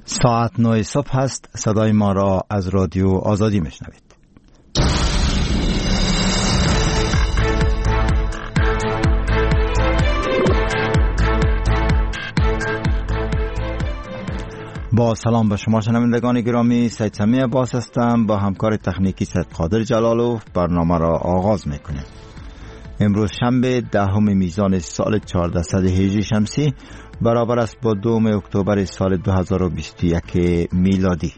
ساعت 9 صبح است. صدای ما را از رادیو آزادی میشنوید. با سلام به شما شنوندگان گرامی، سید سمی عباس هستم. با همکار تکنیکی سید قادر جلالوف برنامه را آغاز میکنیم. امروز شنبه 10 میزان سال 1400 هجری شمسی برابر است با 2 اکتبر سال 2021 میلادی.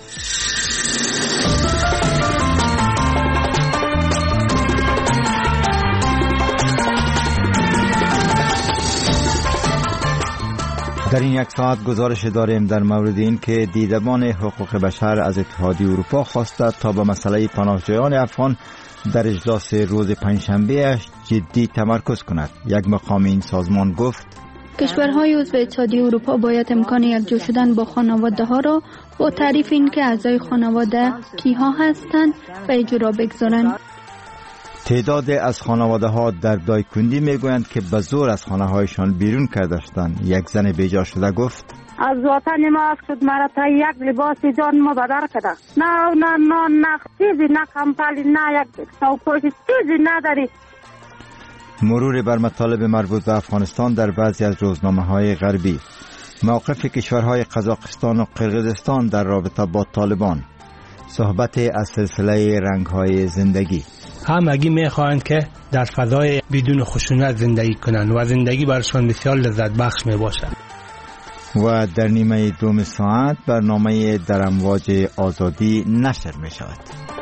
در این یک ساعت گزارش داریم در مورد این که دیدبان حقوق بشر از اتحادیه اروپا خواسته تا به مسئله پناهجویان افغان در اجلاس روز پنجشنبه جدی تمرکز کند. یک مقام این سازمان گفت کشورهای عضو اتحادیه اروپا باید امکان یکجا شدن با خانواده ها را با تعریف این که اعضای خانواده کیها هستند و اجرا بگذارند. تعداد از خانواده ها در دایکندی میگویند که به زور از خانه هایشان بیرون کرده شدند. یک زن بیجا شده گفت از وطن ما شد مرا تا یک لباس جان ما بدر کرده. نه چیزی، نه کمپلی، نه یک سوپوش، چیزی نداری. مرور بر مطالب مربوط به افغانستان در بعضی از روزنامه‌های غربی. موقف کشورهای قزاقستان و قرقیزستان در رابطه با طالبان. صحبت از سلسله رنگ‌های زندگی. همگی می‌خواهند که در فضای بدون خشونت زندگی کنند و زندگی برشان بسیار لذت بخش میباشد. و در نیمه دوم ساعت برنامه در امواج آزادی نشر می‌شود.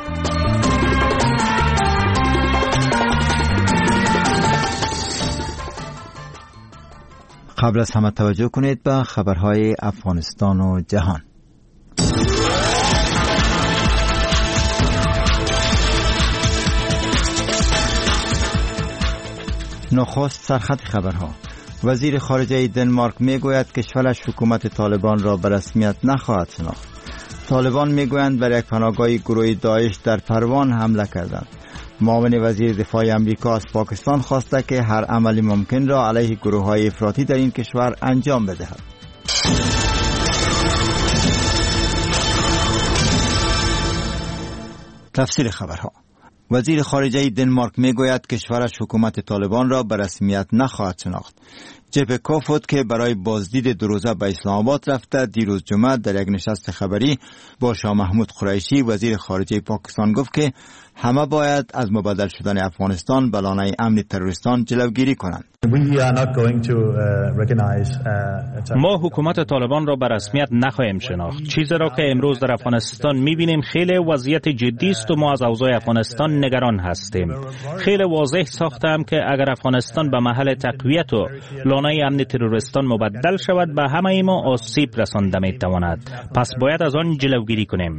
قبل از همه توجه کنید به خبرهای افغانستان و جهان. نخست سرخط خبرها. وزیر خارجه دنمارک میگوید کشورش حکومت طالبان را به رسمیت نخواهد شناخت. طالبان میگویند بر یک پناهگاه گروه داعش در پروان حمله کردند. معاون وزیر دفاع امریکا از پاکستان خواسته که هر عملی ممکن را علیه گروه‌های افراطی در این کشور انجام بدهد. تفسیر خبرها. وزیر خارجه دنمارک میگوید کشورش حکومت طالبان را به رسمیت نخواهد شناخت. جپ کوفوت که برای بازدید دو روزه به اسلام آباد رفته، دیروز جمعه در یک نشست خبری با شاه محمود قریشی وزیر خارجه پاکستان گفت که همه باید از مبادل شدن افغانستان به لانه امن تروریستان جلوگیری کنند. ما حکومت طالبان را به رسمیت نخواهیم شناخت. چیزی را که امروز در افغانستان می‌بینیم خیلی وضعیت جدی است و ما از اوضاع افغانستان نگران هستیم. خیلی واضح ساختم که اگر افغانستان به محل تقویت و لانه امن تروریستان مبدل شود به همه ما آسیب رسانده می‌تواند. پس باید از آن جلوگیری کنیم.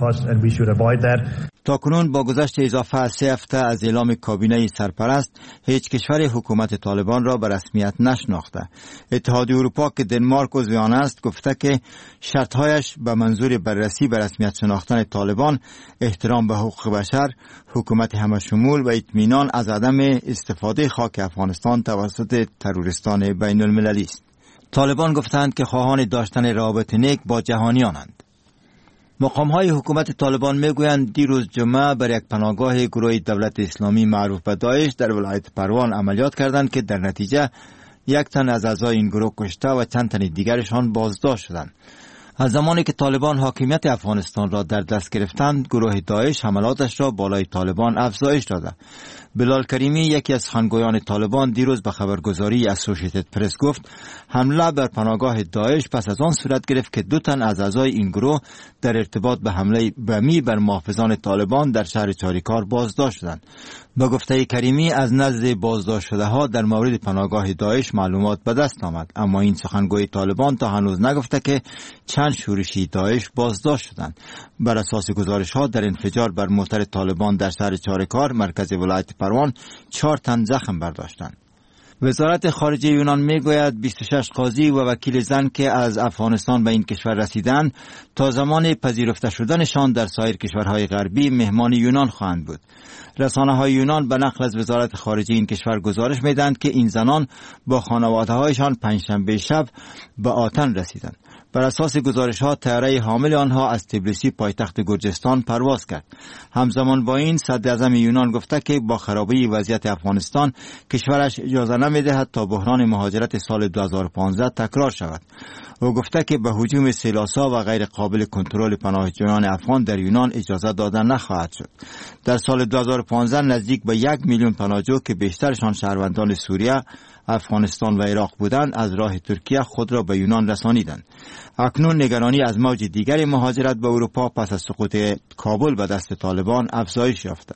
تاکنون با گذشت اضافه از 3 هفته از اعلام کابینه سرپرست، هیچ کشور حکومت طالبان را به رسمیت نشناخته. اتحادیه اروپا که دنمارک عضو آن است گفته که شرطهایش به منظور بررسی به رسمیت شناختن طالبان احترام به حقوق بشر، حکومت همشمول و اطمینان از عدم استفاده خاک افغانستان توسط تروریستان بین المللی است. طالبان گفتند که خواهان داشتن روابط نیک با جهانیانند. مقام‌های حکومت طالبان میگویند دیروز جمعه بر یک پناهگاه گروه دولت اسلامی معروف به داعش در ولایت پروان عملیات کردند که در نتیجه 1 تن از اعضای این گروه کشته و چند تن دیگرشان بازداشت شدند. از زمانی که طالبان حاکمیت افغانستان را در دست گرفتند، گروه داعش حملاتش را بالای طالبان افزایش داده. بلال کریمی یکی از سخنگویان طالبان دیروز به خبرگزاری اسوسییتد پرس گفت حمله بر پناهگاه داعش پس از آن صورت گرفت که 2 تن از اعضای این گروه در ارتباط به حمله بمی بر محافظان طالبان در شهر چاریکار بازداشت شدند. به گفته کریمی از نزد بازداشت شده ها در مورد پناهگاه داعش معلومات به دست آمد، اما این سخنگوی طالبان تا هنوز نگفته که چند شورشی داعش بازداشت شدند. بر اساس گزارش ها در انفجار بر موتر طالبان در شهر چاریکار مرکز ولایت پروان 4 تن زخم برداشتند. وزارت خارجه یونان میگوید 26 قاضی و وکیل زن که از افغانستان به این کشور رسیدند تا زمان پذیرفته شدنشان در سایر کشورهای غربی مهمان یونان خواهند بود. رسانه‌های یونان به نقل از وزارت خارجه این کشور گزارش میدهند که این زنان با خانواده‌هایشان پنجشنبه شب به آتن رسیدند. بر اساس گزارش‌ها طیاره حامل آنها از تبلیسی پایتخت گرجستان پرواز کرد. همزمان با این صدراعظم یونان گفته که با خرابی وضعیت افغانستان کشورش اجازه نمی‌دهد تا بحران مهاجرت سال 2015 تکرار شود. او گفته که به هجوم سیلاسا و غیر قابل کنترل پناهجویان افغان در یونان اجازه دادن نخواهد شد. در سال 2015 نزدیک به 1 میلیون پناهجو که بیشترشان شهروندان سوریه، افغانستان و عراق بودند از راه ترکیه خود را به یونان رسانیدند. اکنون نگرانی از موج دیگر مهاجرت به اروپا پس از سقوط کابل به دست طالبان افزایش یافته.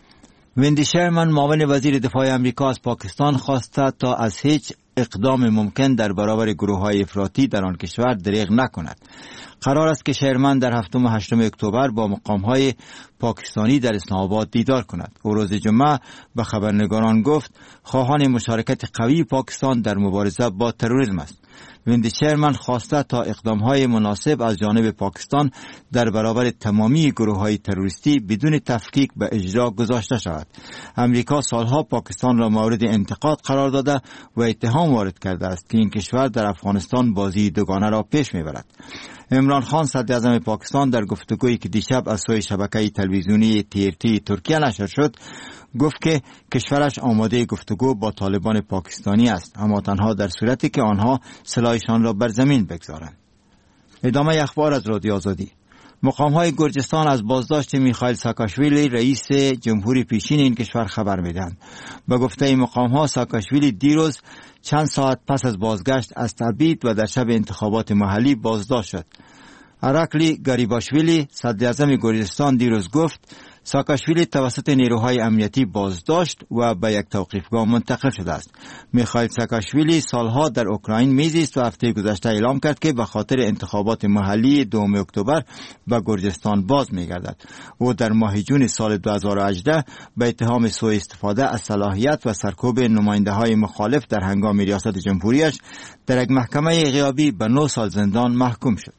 ویندی شرمن معاون وزیر دفاع امریکا از پاکستان خواسته تا از هیچ اقدام ممکن در برابر گروه‌های افراطی در آن کشور دریغ نکند. قرار است که شرمن در 7 و 8 اکتبر با مقام‌های پاکستانی در اسلام آباد دیدار کند. او روز جمعه به خبرنگاران گفت خواهان مشارکت قوی پاکستان در مبارزه با تروریسم است. ویندی شرمن خواسته تا اقدام‌های مناسب از جانب پاکستان در برابر تمامی گروه‌های تروریستی بدون تفکیک به اجرا گذاشته شود. امریکا سالها پاکستان را مورد انتقاد قرار داده و اتهام وارد کرده است که این کشور در افغانستان بازی دوگانه را پیش می‌برد. عمران خان صدراعظم پاکستان در گفتگویی که دیشب از سوی شبکه تلویزیونی TRT ترکیه نشر شد گفت که کشورش آماده گفتگو با طالبان پاکستانی است، اما تنها در صورتی که آنها سلاحشان را بر زمین بگذارند. ادامه اخبار از رادیو آزادی. مقام‌های گرجستان از بازداشت میخائیل ساکاشویلی رئیس جمهوری پیشین این کشور خبر میدهند. به گفته مقام‌ها ساکاشویلی دیروز چند ساعت پس از بازگشت از تبعید و در شب انتخابات محلی بازداشت شد. اراکلی گاریباشویلی صدراعظم گرجستان دیروز گفت ساکاشویلی توسط نیروهای امنیتی بازداشت و به یک توقیفگاه منتقل شده است. میخائیل ساکاشویلی سالها در اوکراین میزیست و هفته گذشته اعلام کرد که به خاطر انتخابات محلی 2 اکتبر به گرجستان باز میگردد. او در ماه جون سال 2018 به اتهام سوء استفاده از صلاحیت و سرکوب نماینده های مخالف در هنگام ریاست جمهوریش در یک محکمه غیابی به 9 سال زندان محکوم شد.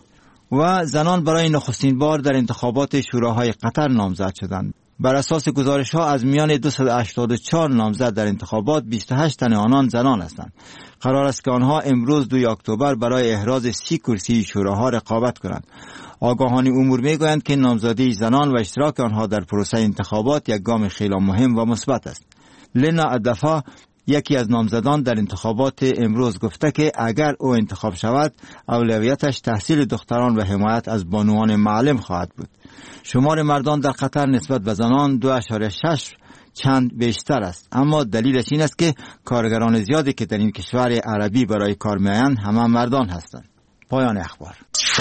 و زنان برای نخستین بار در انتخابات شوراهای قطر نامزد شدند. بر اساس گزارش‌ها از میان 284 نامزد در انتخابات 28 تن آنان زنان هستند. قرار است که آنها امروز 2 اکتبر برای احراز 30 کرسی شوراها رقابت کنند. آگاهان امور میگویند که نامزدی زنان و اشتراک آنها در پروسه انتخابات یک گام خیلی مهم و مثبت است. لینا ادفا یکی از نامزدان در انتخابات امروز گفته که اگر او انتخاب شود اولویتش تحصیل دختران و حمایت از بانوان معلم خواهد بود. شمار مردان در قطر نسبت به زنان 2.6 چند بیشتر است، اما دلیلش این است که کارگران زیادی که در این کشور عربی برای کار میآیند همه مردان هستند. پایان اخبار.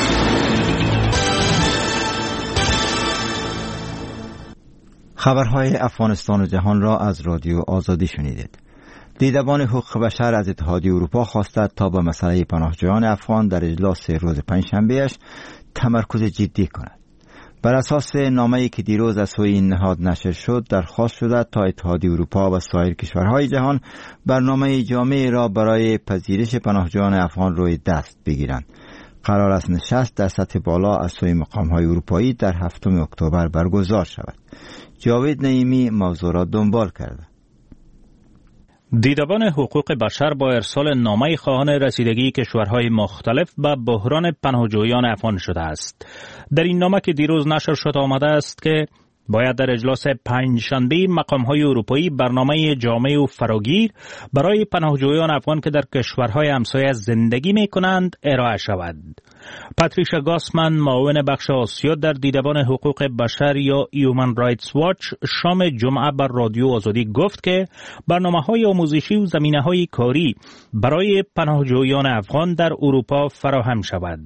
خبرهای افغانستان و جهان را از رادیو آزادی شنیدید. دیدبان حقوق بشر از اتحادیه اروپا خواسته تا به مسئله پناهجویان افغان در اجلاس روز پنجشنبه‌اش تمرکز جدی کند. بر اساس نامه‌ای که دیروز از سوی این نهاد نشر شد درخواست شده تا اتحادیه اروپا و سایر کشورهای جهان برنامه جامعی را برای پذیرش پناهجویان افغان روی دست بگیرند. قرار است نشست در سطح بالا از سوی مقام‌های اروپایی در 7 اکتبر برگزار شود. جاوید نعیمی موضوع را دنبال کرده. دیدبان حقوق بشر با ارسال نامه خواهان رسیدگی کشورهای مختلف به بحران پناهجویان افغان شده است. در این نامه که دیروز نشر شد آمده است که باید در اجلاس پنجشنبه مقام‌های اروپایی برنامه جامع و فراگیر برای پناهجویان افغان که در کشورهای همسایه زندگی می‌کنند ارائه شود. پاتریشا گاسمن معاون بخش آسیا در دیدبان حقوق بشر یا هیومن رایتس واچ شام جمعه بر رادیو آزادی گفت که برنامه‌های آموزشی و زمینه‌های کاری برای پناهجویان افغان در اروپا فراهم شود.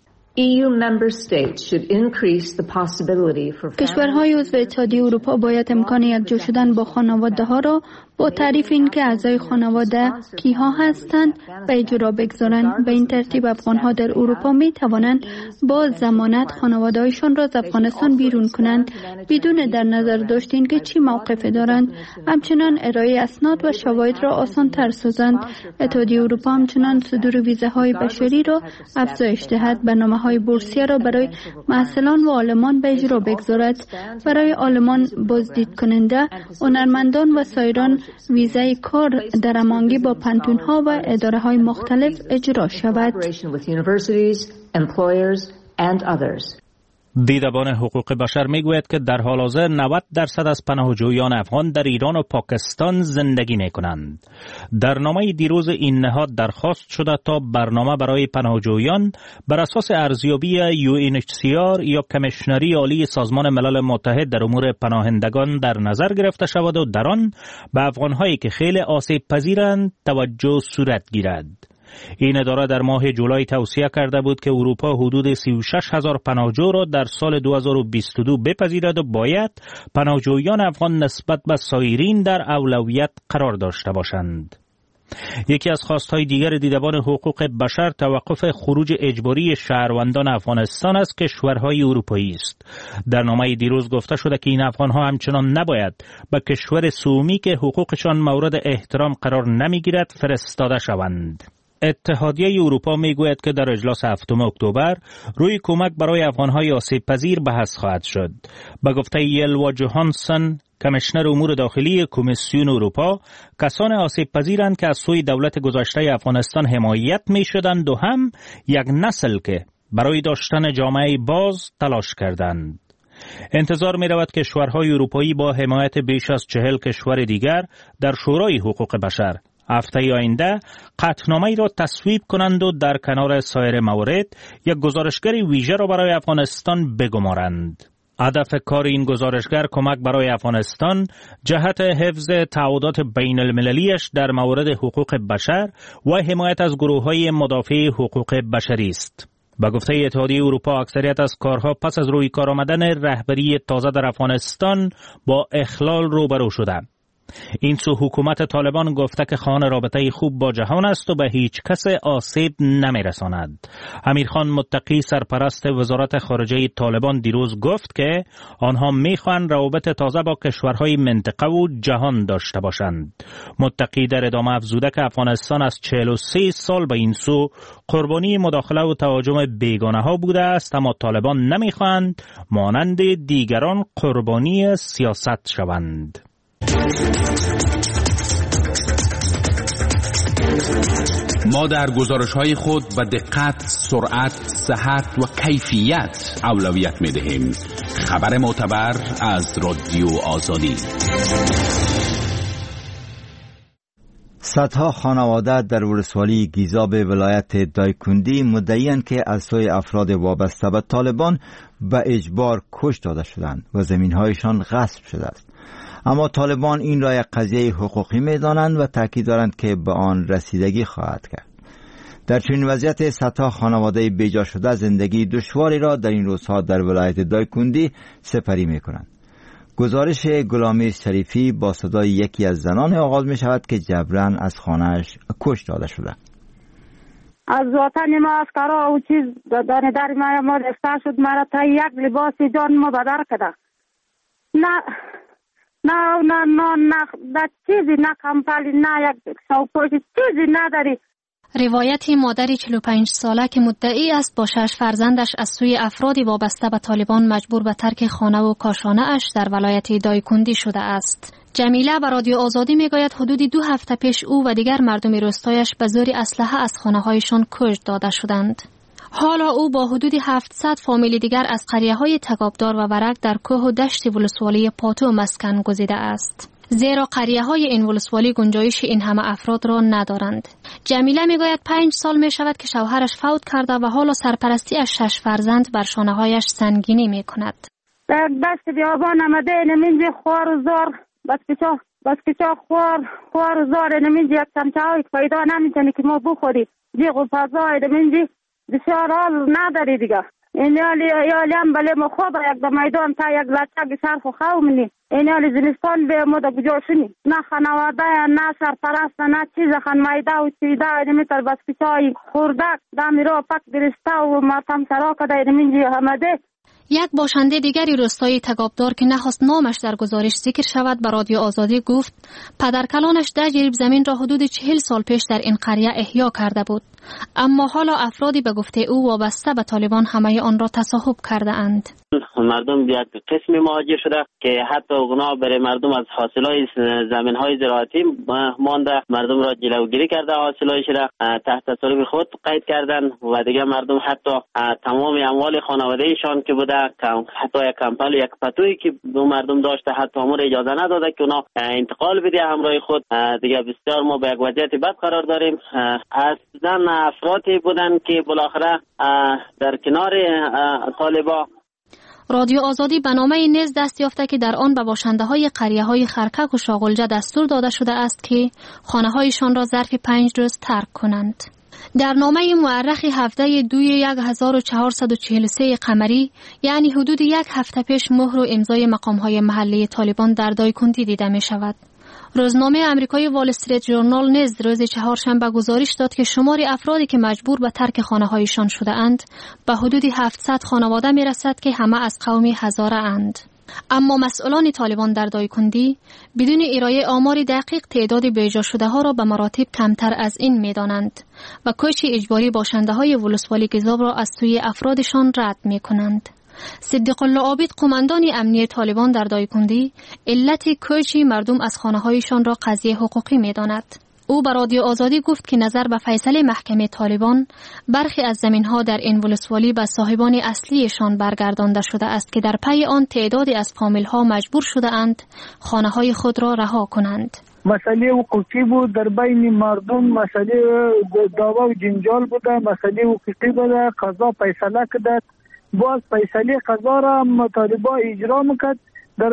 کشورهای عضو اتحادیه اروپا باید امکان یکجا شدن با خانواده ها را با تعریف این که اعضای خانواده کیها هستند به اجرا بگذارند. به این ترتیب افغانها در اروپا می توانند با ضمانت خانواده‌هایشان را از افغانستان بیرون کنند بدون در نظر داشت اینکه چی موقفی دارند. همچنان ارائه اسناد و شواهد را آسان تر سازند. اتحادیه اروپا همچنان صدور ویزاهای بشری را افزایش دهد. برنامه برنامه‌های بورسیه را برای محصلان و عالمان به اجرا بگذارد. برای عالمان بازدید کننده، هنرمندان و سایران ویزای کار در امانگی با پانتون‌ها و اداره‌های مختلف اجرا شود. دیدبان حقوق بشر میگوید که در حال حاضر 90% از پناهجویان افغان در ایران و پاکستان زندگی میکنند. در نامه دیروز این نهاد درخواست شده تا برنامه برای پناهجویان بر اساس ارزیابی UNHCR یا کمیشنری عالی سازمان ملل متحد در امور پناهندگان در نظر گرفته شود و در آن به افغانهایی که خیلی آسیب پذیرند توجه صورت گیرد. این اداره در ماه جولای توصیه کرده بود که اروپا حدود 36,000 پناهجو را در سال 2022 بپذیرد و باید پناهجویان افغان نسبت به سایرین در اولویت قرار داشته باشند. یکی از خواستهای دیگر دیدبان حقوق بشر توقف خروج اجباری شهروندان افغانستان از کشورهای اروپایی است. در نامه دیروز گفته شده که این افغانها همچنان نباید به کشور سومی که حقوقشان مورد احترام قرار نمیگیرد فرستاده شوند. اتحادیه اروپا میگوید که در اجلاس 7 اکتبر روی کمک برای افغانهای آسیب پذیر بحث خواهد شد. به گفته یلوا جوهانسن، کمیشنر امور داخلی کمیسیون اروپا، کسان آسیب پذیرند که از سوی دولت گذشته افغانستان حمایت می شدند و هم یک نسل که برای داشتن جامعه باز تلاش کردند. انتظار می رود که کشورهای اروپایی با حمایت بیش از 40 کشور دیگر در شورای حقوق بشر هفته آینده قطعنامه‌ای را تصویب کنند و در کنار سایر موارد یک گزارشگر ویژه را برای افغانستان بگمارند. هدف کار این گزارشگر کمک برای افغانستان جهت حفظ تعهدات بین المللیش در مورد حقوق بشر و حمایت از گروه‌های مدافع حقوق بشری است. با گفته اتحادیه اروپا اکثریت از کارها پس از روی کار آمدن رهبری تازه در افغانستان با اخلال روبرو شده. این سو حکومت طالبان گفته که خوان رابطه خوب با جهان است و به هیچ کس آسیب نمی رساند. امیرخان متقی سرپرست وزارت خارجه طالبان دیروز گفت که آنها می خواهند روابط تازه با کشورهای منطقه و جهان داشته باشند. متقی در ادامه افزوده که افغانستان از 43 سال به این سو قربانی مداخله و تهاجم بیگانه ها بوده است، اما طالبان نمی خواهند مانند دیگران قربانی سیاست شوند. ما در گزارش‌های خود به دقت، سرعت، صحت و کیفیت اولویت می‌دهیم. خبر معتبر از رادیو آزادی. صدها خانواده در ولسوالی گیزاب ولایت دایکندی مدعی‌اند که از سوی افراد وابسته به طالبان به اجبار کش داده شدند و زمین‌هایشان غصب شده است. اما طالبان این را یک قضیه حقوقی می‌دانند و تاکید دارند که به آن رسیدگی خواهد کرد. در چنین وضعیت صدها خانواده بیجا شده زندگی دشواری را در این روزها در ولایت دایکندی سپری می‌کنند. گزارش غلامی شریفی با صدای یکی از زنان آغاز می‌شود که جبراً از خانه‌اش کش داده شده. از وطن ما از کارا و چیز در ما رفته شد، مرا تا یک لباس جان ما بدر کرده. نه چیزی، نه کمپالی، نه یک سوپوش، چیزی نداری. روایت مادری 45 ساله که مدعی است با 6 فرزندش از سوی افرادی وابسته به طالبان مجبور به ترک خانه و کاشانه اش در ولایت دایکندی شده است. جمیله به رادیو آزادی میگوید حدودی 2 هفته پیش او و دیگر مردم روستایش به زور اسلحه از خانه هایشان کشت داده شدند. حالا او با حدود 700 فامیل دیگر از قریه‌های تکابدار و ورق در کوه و دشت ولسوالی پاتو مسکن گزیده است. زیرا قریه‌های این ولسوالی گنجایش این همه افراد را ندارند. جمیله میگوید 5 سال می شود که شوهرش فوت کرده و حالا سرپرستی از 6 فرزند بر شانه‌هایش سنگینی می کند. در دشت بیابان آمده نمی‌جی خوار و زار، بس که خوار و زار نمی‌جی یک چمچه‌ای پیدا نمی‌کنی که ما بخوریم. جیغ و فضای نمی‌جی بسیار حال نداری دیگه. این یالی هم بله ما خواب یک در میدان تا یک لچک صرف و خومنی. این یالی زمستان به ما در کجا شنی. نه خانواده نه سرپرست نه چیز خان میده و چیده نمیتر بس کچای خوردک دمی را پک درسته و ماتم سرا کده نمیجی همده. یک باشنده دیگری روستای تکابدار که نخواست نامش در گزارش ذکر شود به رادیو آزادی گفت پدرکلانش 10 جریب زمین را حدود 40 سال پیش در این قریه احیا کرده بود. اما حالا افرادی به گفته او وابسته به طالبان همه آن را تصاحب کرده اند. مردم یک قسمی مهاجر شده که حتی اونا برای مردم از حاصلات زمین‌های زراعتی مانده، مردم را جلوگیری کرده، حاصلاتش را تحت تصرف خود قید کردن و دیگه مردم حتی تمام اموال خانواده‌شان که بوده، حتی یک کمپل یک پتویی که مردم داشته، حتی امور اجازه نداده که اونا انتقال بده همراه خود. دیگه بسیار ما به یک وضعیت بد قرار داریم. اصلا افرادی بودن که بالاخره در کنار طالبان. رادیو آزادی برنامه نیز دست یافته که در آن به باشنده‌های قریه‌های خرکک و شاغلجه دستور داده شده است که خانه‌هایشان را ظرف 5 روز ترک کنند. در نامه مورخ هفته 2/1443 قمری، یعنی حدود یک هفته پیش، مهر و امضای مقام‌های محلی طالبان در دایکندی دیده می شود. روزنامه آمریکایی وال استریت ژورنال نیز روز چهارشنبه گزارش داد که شمار افرادی که مجبور به ترک خانه‌هایشان شده اند به حدود 700 خانواده می رسد که همه از قوم هزاره اند. اما مسئولان طالبان در دایکندی بدون ارائه آمار دقیق تعداد بیجا شده ها را به مراتب کمتر از این می دانند و کوش اجباری باشنده های ولسوالی گذاب را از سوی افرادشان رد می کنند. صدیق الله عابد، قماندان امنیه طالبان در دایکندی، علت کوچ مردم از خانه‌هایشان را قضیه حقوقی می‌داند. او به رادیو آزادی گفت که نظر به فیصله محکمه طالبان، برخی از زمین‌ها در این ولسوالی به صاحبان اصلیشان برگردانده شده است که در پی آن تعدادی از فامیل‌ها مجبور شده اند خانه‌های خود را رها کنند. مسئله حقوقی بود در بین مردم، مسئله دعوا و جنجال بوده، مسئله حقوقی بوده، قضا فیصله کرد. باز فیصله قضا را طالبا اجرا میکرد. در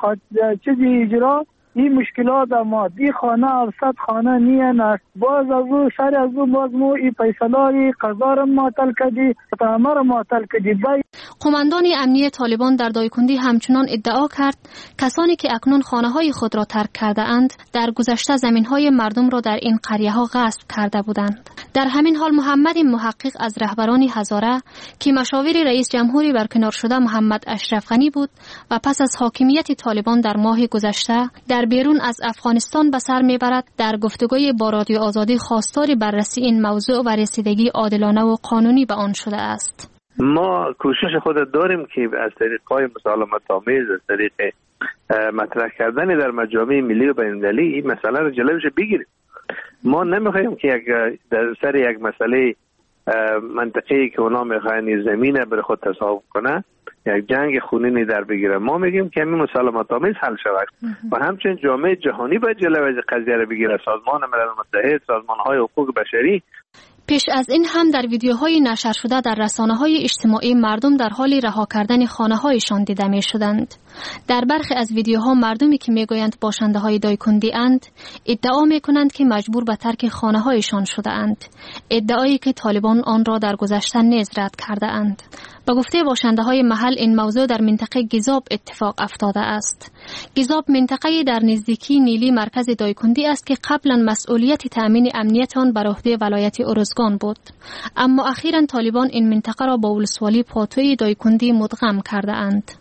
چیزی اجرا این مشکلات مادی خانه 700 خانه نیان است. باز از او سر از او باز مو این فیصله قضا را معطل کردی، تمام را معطل کردی. قماندان امنیه طالبان در دایکندی همچنان ادعا کرد کسانی که اکنون خانه‌های خود را ترک کرده اند در گذشته زمین‌های مردم را در این قریه‌ها غصب کرده بودند. در همین حال محمد محقق از رهبران هزاره که مشاور رئیس جمهوری برکنار شده محمد اشرف غنی بود و پس از حاکمیت طالبان در ماه گذشته در بیرون از افغانستان به سر میبرد، در گفتگوی با رادیو آزادی خواستار بررسی این موضوع و رسیدگی عادلانه و قانونی به آن شده است. ما کوشش خود داریم که از طریق‌های مسالمت آمیز، از طریق مطرح کردن در مجامع ملی و بین‌المللی این مسئله رو جلوش بگیریم. ما نمیخوایم که در سر یک مسئله منطقه‌ای که اونا میخواین زمینه بر خود تصاحب کنه یک جنگ خونینی در بگیره. ما میگیم که همین مسالمت آمیز حل شود و همچنین جامعه جهانی باید جلوی قضیه رو بگیره، سازمان ملل متحد، سازمان‌های حقوق بشری. پیش از این هم در ویدیوهای نشر شده در رسانه‌های اجتماعی مردم در حال رها کردن خانه‌هایشان دیده می‌شدند. در برخی از ویدیوها مردمی که می‌گویند باشنده‌های دایکندی اند ادعا می‌کنند که مجبور به ترک خانه‌هایشان شده اند، ادعایی که طالبان آن را در گذشته نیز رد کرده اند. به گفته باشنده‌های محل این موضوع در منطقه گیزاب اتفاق افتاده است. گیزاب منطقه‌ای در نزدیکی نیلی مرکز دایکندی است که قبلا مسئولیت تأمین امنیت آن بر عهده ولایت ارزگان بود، اما اخیراً طالبان این منطقه را با ولسوالی پاتوی دایکندی مدغم کرده اند.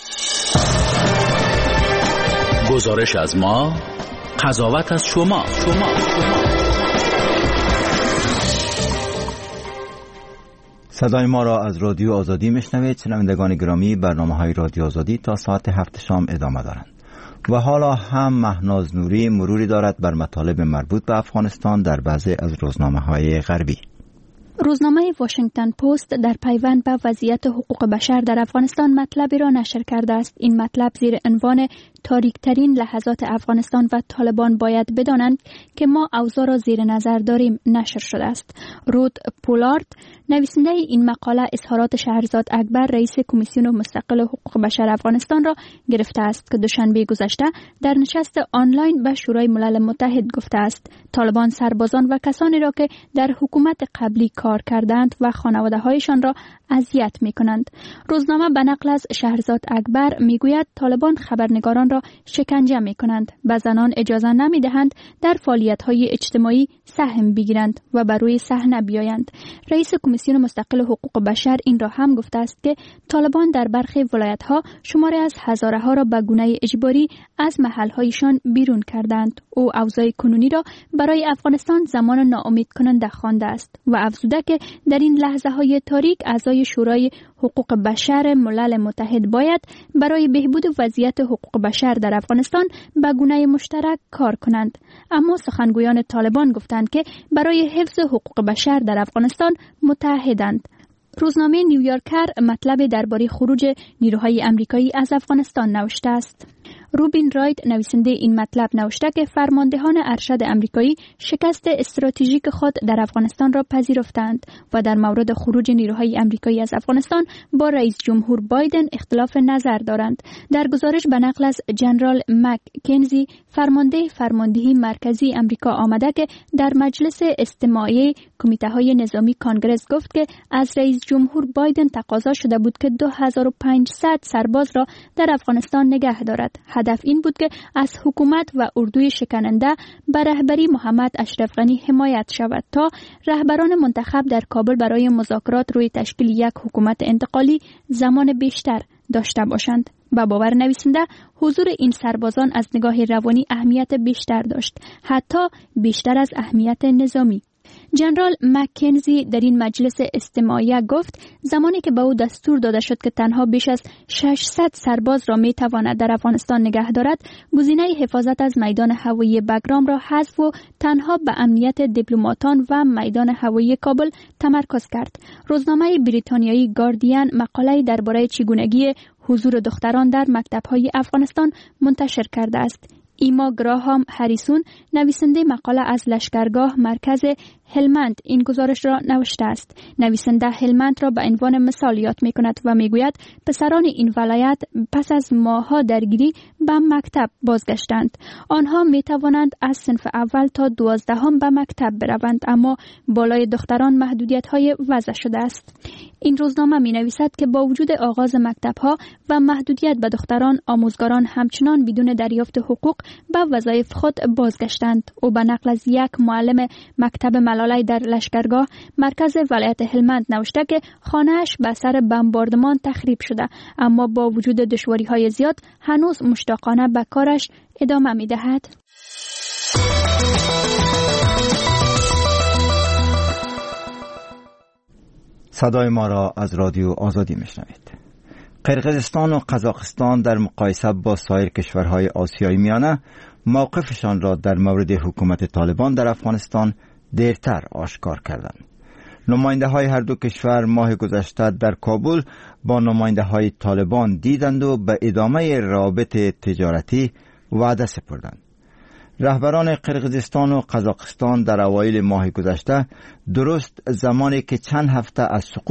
گزارش از ما، قضاوت از شما. صدای ما را از رادیو آزادی میشنوید. شنوندگان گرامی، برنامه‌های رادیو آزادی تا ساعت 7 شام ادامه دارند و حالا هم مهناز نوری مروری دارد بر مطالب مربوط به افغانستان در بعضی از روزنامه‌های غربی. روزنامه واشنگتن پست در پیوند به وضعیت حقوق بشر در افغانستان مطلبی را نشر کرده است. این مطلب زیر عنوان تاریک‌ترین لحظات افغانستان و طالبان باید بدانند که ما اوضاع را زیر نظر داریم نشر شده است. رود پولارد، نویسنده این مقاله، اظهارات شهرزاد اکبر، رئیس کمیسیون مستقل حقوق بشر افغانستان را گرفته است که دوشنبه گذشته در نشست آنلاین به شورای ملل متحد گفته است طالبان سربازان و کسانی را که در حکومت قبلی کار کردند و خانواده‌هایشان را اذیت می‌کنند. روزنامه به نقل از شهرزاد اکبر می‌گوید طالبان خبرنگاران دختران را شکنجه می کنند. به زنان اجازه نمی دهند در فعالیت‌های اجتماعی سهم بگیرند و بر روی صحنه بیایند. رئیس کمیسیون مستقل حقوق بشر این را هم گفته است که طالبان در برخی ولایت‌ها شماری از هزاره ها را به گونه اجباری از محل‌هایشان بیرون کردند. او اوضاع کنونی را برای افغانستان زمان ناامید کننده خوانده است و افزوده که در این لحظه‌های تاریک اعضای شورای حقوق بشر ملل متحد باید برای بهبود وضعیت حقوق بشر در افغانستان به گونه مشترک کار کنند. اما سخنگویان طالبان گفتند که برای حفظ حقوق بشر در افغانستان متحدند. روزنامه نیویورکر مطلب درباره خروج نیروهای آمریکایی از افغانستان نوشته است. روبین رایت نویسنده این مطلب نوشته که فرماندهان ارشد آمریکایی شکست استراتژیک خود در افغانستان را پذیرفتند و در مورد خروج نیروهای آمریکایی از افغانستان با رئیس جمهور بایدن اختلاف نظر دارند. در گزارش به نقل از جنرال مک کنزی فرمانده فرماندهی مرکزی آمریکا آمده که در مجلس استماعی کمیته های نظامی کانگرس گفت که از رئیس جمهور بایدن تقاضا شده بود که 2500 سرباز را در افغانستان نگه دارد. هدف این بود که از حکومت و اردوی شکننده به رهبری محمد اشرف غنی حمایت شود تا رهبران منتخب در کابل برای مذاکرات روی تشکیل یک حکومت انتقالی زمان بیشتر داشته باشند. با باور نویسنده حضور این سربازان از نگاه روانی اهمیت بیشتر داشت، حتی بیشتر از اهمیت نظامی. جنرال مکنزی در این مجلس استماعی گفت زمانی که به او دستور داده شد که تنها بیش از 600 سرباز را می تواند در افغانستان نگه دارد، گزینه حفاظت از میدان هوایی بگرام را حذف و تنها به امنیت دیپلماتان و میدان هوایی کابل تمرکز کرد. روزنامه بریتانیایی گاردین مقاله درباره چگونگی حضور دختران در مکتب‌های افغانستان منتشر کرده است. ایما گراهام هریسون نویسنده مقاله از لشکرگاه مرکز هلمند این گزارش را نوشته است. نویسنده هلمند را به عنوان مثال یاد می کند و می گوید پسران این ولایت پس از ماه‌ها درگیری به مکتب بازگشتند. آنها می توانند از صنف اول تا 12 به مکتب بروند، اما بالای دختران محدودیت‌های وضع شده است. این روزنامه می نویسد که با وجود آغاز مکتب‌ها و محدودیت به دختران، آموزگاران همچنان بدون دریافت حقوق به وظایف خود بازگشتند. او به نقل از یک معلم مکتب ملاله در لشکرگاه مرکز ولایت هلمند نوشته که خانه‌اش به اثر بمباردمان تخریب شده، اما با وجود دشواری‌های زیاد هنوز مشتاقانه به کارش ادامه می‌دهد. صدای ما را از رادیو آزادی میشنوید. قرقیزستان و قزاقستان در مقایسه با سایر کشورهای آسیای میانه موقفشان را در مورد حکومت طالبان در افغانستان دیرتر آشکار کردند. نماینده های هر دو کشور ماه گذشته در کابل با نماینده های طالبان دیدند و به ادامه روابط تجارتی وعده سپردند. رهبران قرقیزستان و قزاقستان در اوایل ماه گذشته، درست زمانی که چند هفته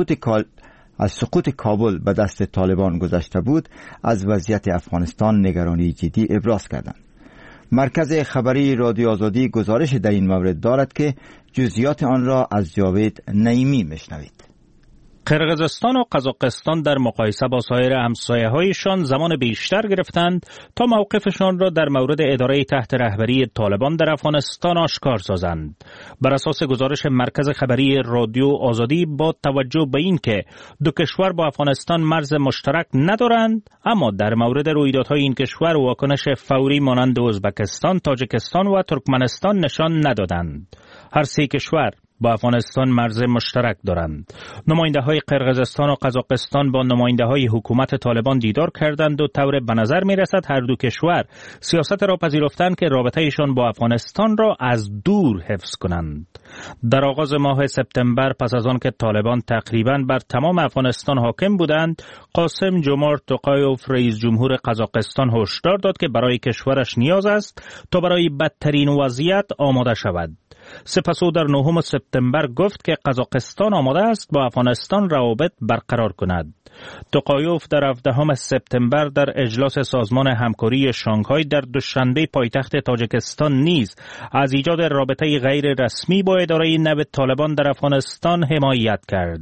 از سقوط کابل به دست طالبان گذشته بود، از وضعیت افغانستان نگرانی جدی ابراز کردند. مرکز خبری رادیو آزادی گزارش در این مورد دارد که جزئیات آن را از جاوید نعیمی میشنوید. قرقیزستان و قزاقستان در مقایسه با سایر همسایه‌هایشان زمان بیشتر گرفتند تا موقفشان را در مورد اداره تحت رهبری طالبان در افغانستان آشکار سازند. بر اساس گزارش مرکز خبری رادیو آزادی، با توجه به اینکه دو کشور با افغانستان مرز مشترک ندارند، اما در مورد رویدادهای این کشور واکنش فوری مانند ازبکستان، تاجیکستان و ترکمنستان نشان ندادند. هر سه کشور با افغانستان مرز مشترک دارند. نماینده های قرقیزستان و قزاقستان با نماینده های حکومت طالبان دیدار کردند و طور به نظر می رسد هر دو کشور سیاست را پذیرفتند که رابطه ایشان با افغانستان را از دور حفظ کنند. در آغاز ماه سپتامبر، پس از آن که طالبان تقریباً بر تمام افغانستان حاکم بودند، قاسم جمارت توقایوف رئیس جمهور قزاقستان هشدار داد که برای کشورش نیاز است تا برای بدترین وضعیت آماده شود. سپس او در 9 سپتامبر گفت که قزاقستان آماده است با افغانستان روابط برقرار کند. توقایوف در 17 سپتامبر در اجلاس سازمان همکاری شانگهای در دوشنبه پایتخت تاجیکستان نیز از ایجاد رابطه غیر رسمی با اداره نو طالبان در افغانستان حمایت کرد.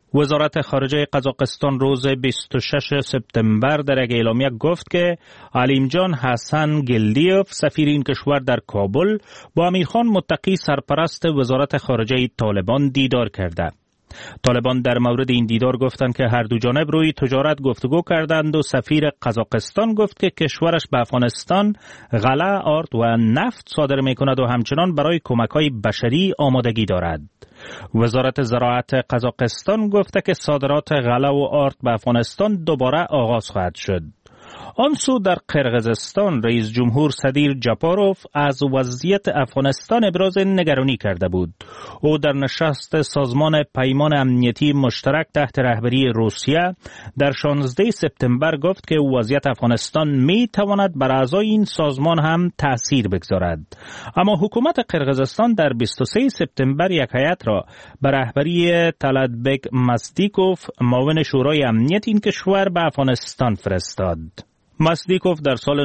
وزارت خارجه قزاقستان روز 26 سپتامبر در یک اعلامیه گفت که علیمجان حسن گلدیف سفیر این کشور در کابل با امیرخان متقی سرپرست وزارت خارجه طالبان دیدار کرده. طالبان در مورد این دیدار گفتند که هر دو جانب روی تجارت گفتگو کردند و سفیر قزاقستان گفت که کشورش به افغانستان غله، آرد و نفت صادر می‌کند و همچنان برای کمک‌های بشری آمادگی دارد. وزارت زراعت قزاقستان گفته که صادرات غله و آرد به افغانستان دوباره آغاز خواهد شد. آن سو در قرقیزستان رئیس جمهور صدیر جاپاروف از وضعیت افغانستان ابراز نگرانی کرده بود. او در نشست سازمان پیمان امنیتی مشترک تحت رهبری روسیه در 16 سپتامبر گفت که وضعیت افغانستان می تواند بر اعضای این سازمان هم تأثیر بگذارد. اما حکومت قرقیزستان در 23 سپتامبر یک هیئت را به رهبری طلعتبک مصدیکوف معاون شورای امنیت این کشور به افغانستان فرستاد. مصدیکوف در سال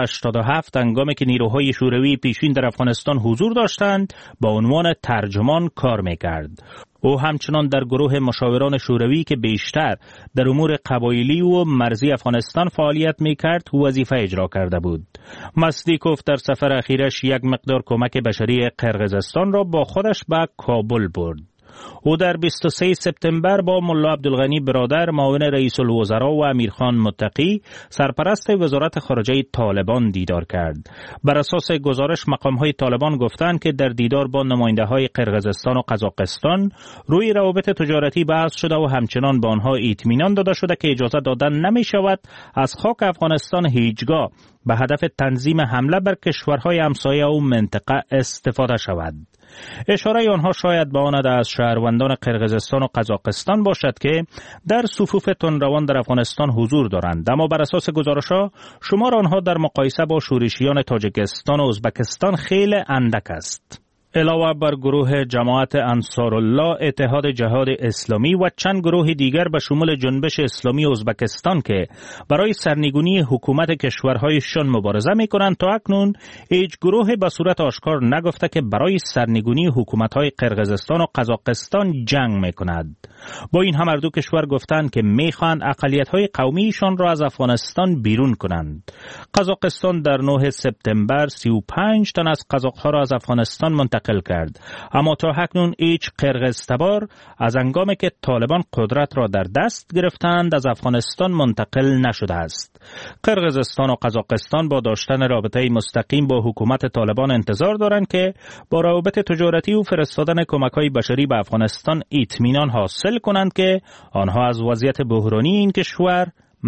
1987 هنگامی که نیروهای شوروی پیشین در افغانستان حضور داشتند با عنوان ترجمان کار میکرد. او همچنان در گروه مشاوران شوروی که بیشتر در امور قبایلی و مرزی افغانستان فعالیت میکرد وظیفه اجرا کرده بود. مصدیکوف در سفر اخیرش یک مقدار کمک بشری قرقیزستان را با خودش به کابل برد. او در 23 سپتامبر با ملا عبدالغنی برادر معاون رئیس الوزراء و امیرخان متقی سرپرست وزارت خارجه طالبان دیدار کرد. بر اساس گزارش مقام‌های طالبان گفتند که در دیدار با نماینده‌های قرقیزستان و قزاقستان روی روابط تجارتی بحث شده و همچنان به آنها اطمینان داده شده که اجازه دادن نمی‌شود از خاک افغانستان هیچگاه به هدف تنظیم حمله بر کشورهای همسایه و منطقه استفاده شود. اشاره آنها شاید به آن از شهروندان قرقیزستان و قزاقستان باشد که در صفوف تندروان در افغانستان حضور دارند، اما بر اساس گزارش‌ها شمار آنها در مقایسه با شورشیان تاجیکستان و ازبکستان خیلی اندک است. علاوه بر گروه جماعت انصارالله، اتحاد جهاد اسلامی و چند گروه دیگر به شمول جنبش اسلامی ازبکستان که برای سرنگونی حکومت کشورهایشان مبارزه می‌کنند تا اکنون هیچ گروه به صورت آشکار نگفته که برای سرنگونی حکومت‌های قرقیزستان و قزاقستان جنگ می‌کند. با این هم هر دو کشور گفتند که می‌خواهند اقلیت‌های قومیشان را از افغانستان بیرون کنند. قزاقستان در 9 سپتامبر 35 تن از قزاق‌ها را از افغانستان منتقل کرد، اما تا اکنون هیچ قرقیزتبار از هنگامی که طالبان قدرت را در دست گرفتند از افغانستان منتقل نشده است. قرقیزستان و قزاقستان با داشتن رابطه مستقیم با حکومت طالبان انتظار دارند که با روابط تجارتی و فرستادن کمک‌های بشری به افغانستان اطمینان حاصل کنند که آنها از وضعیت بحرانی این کشور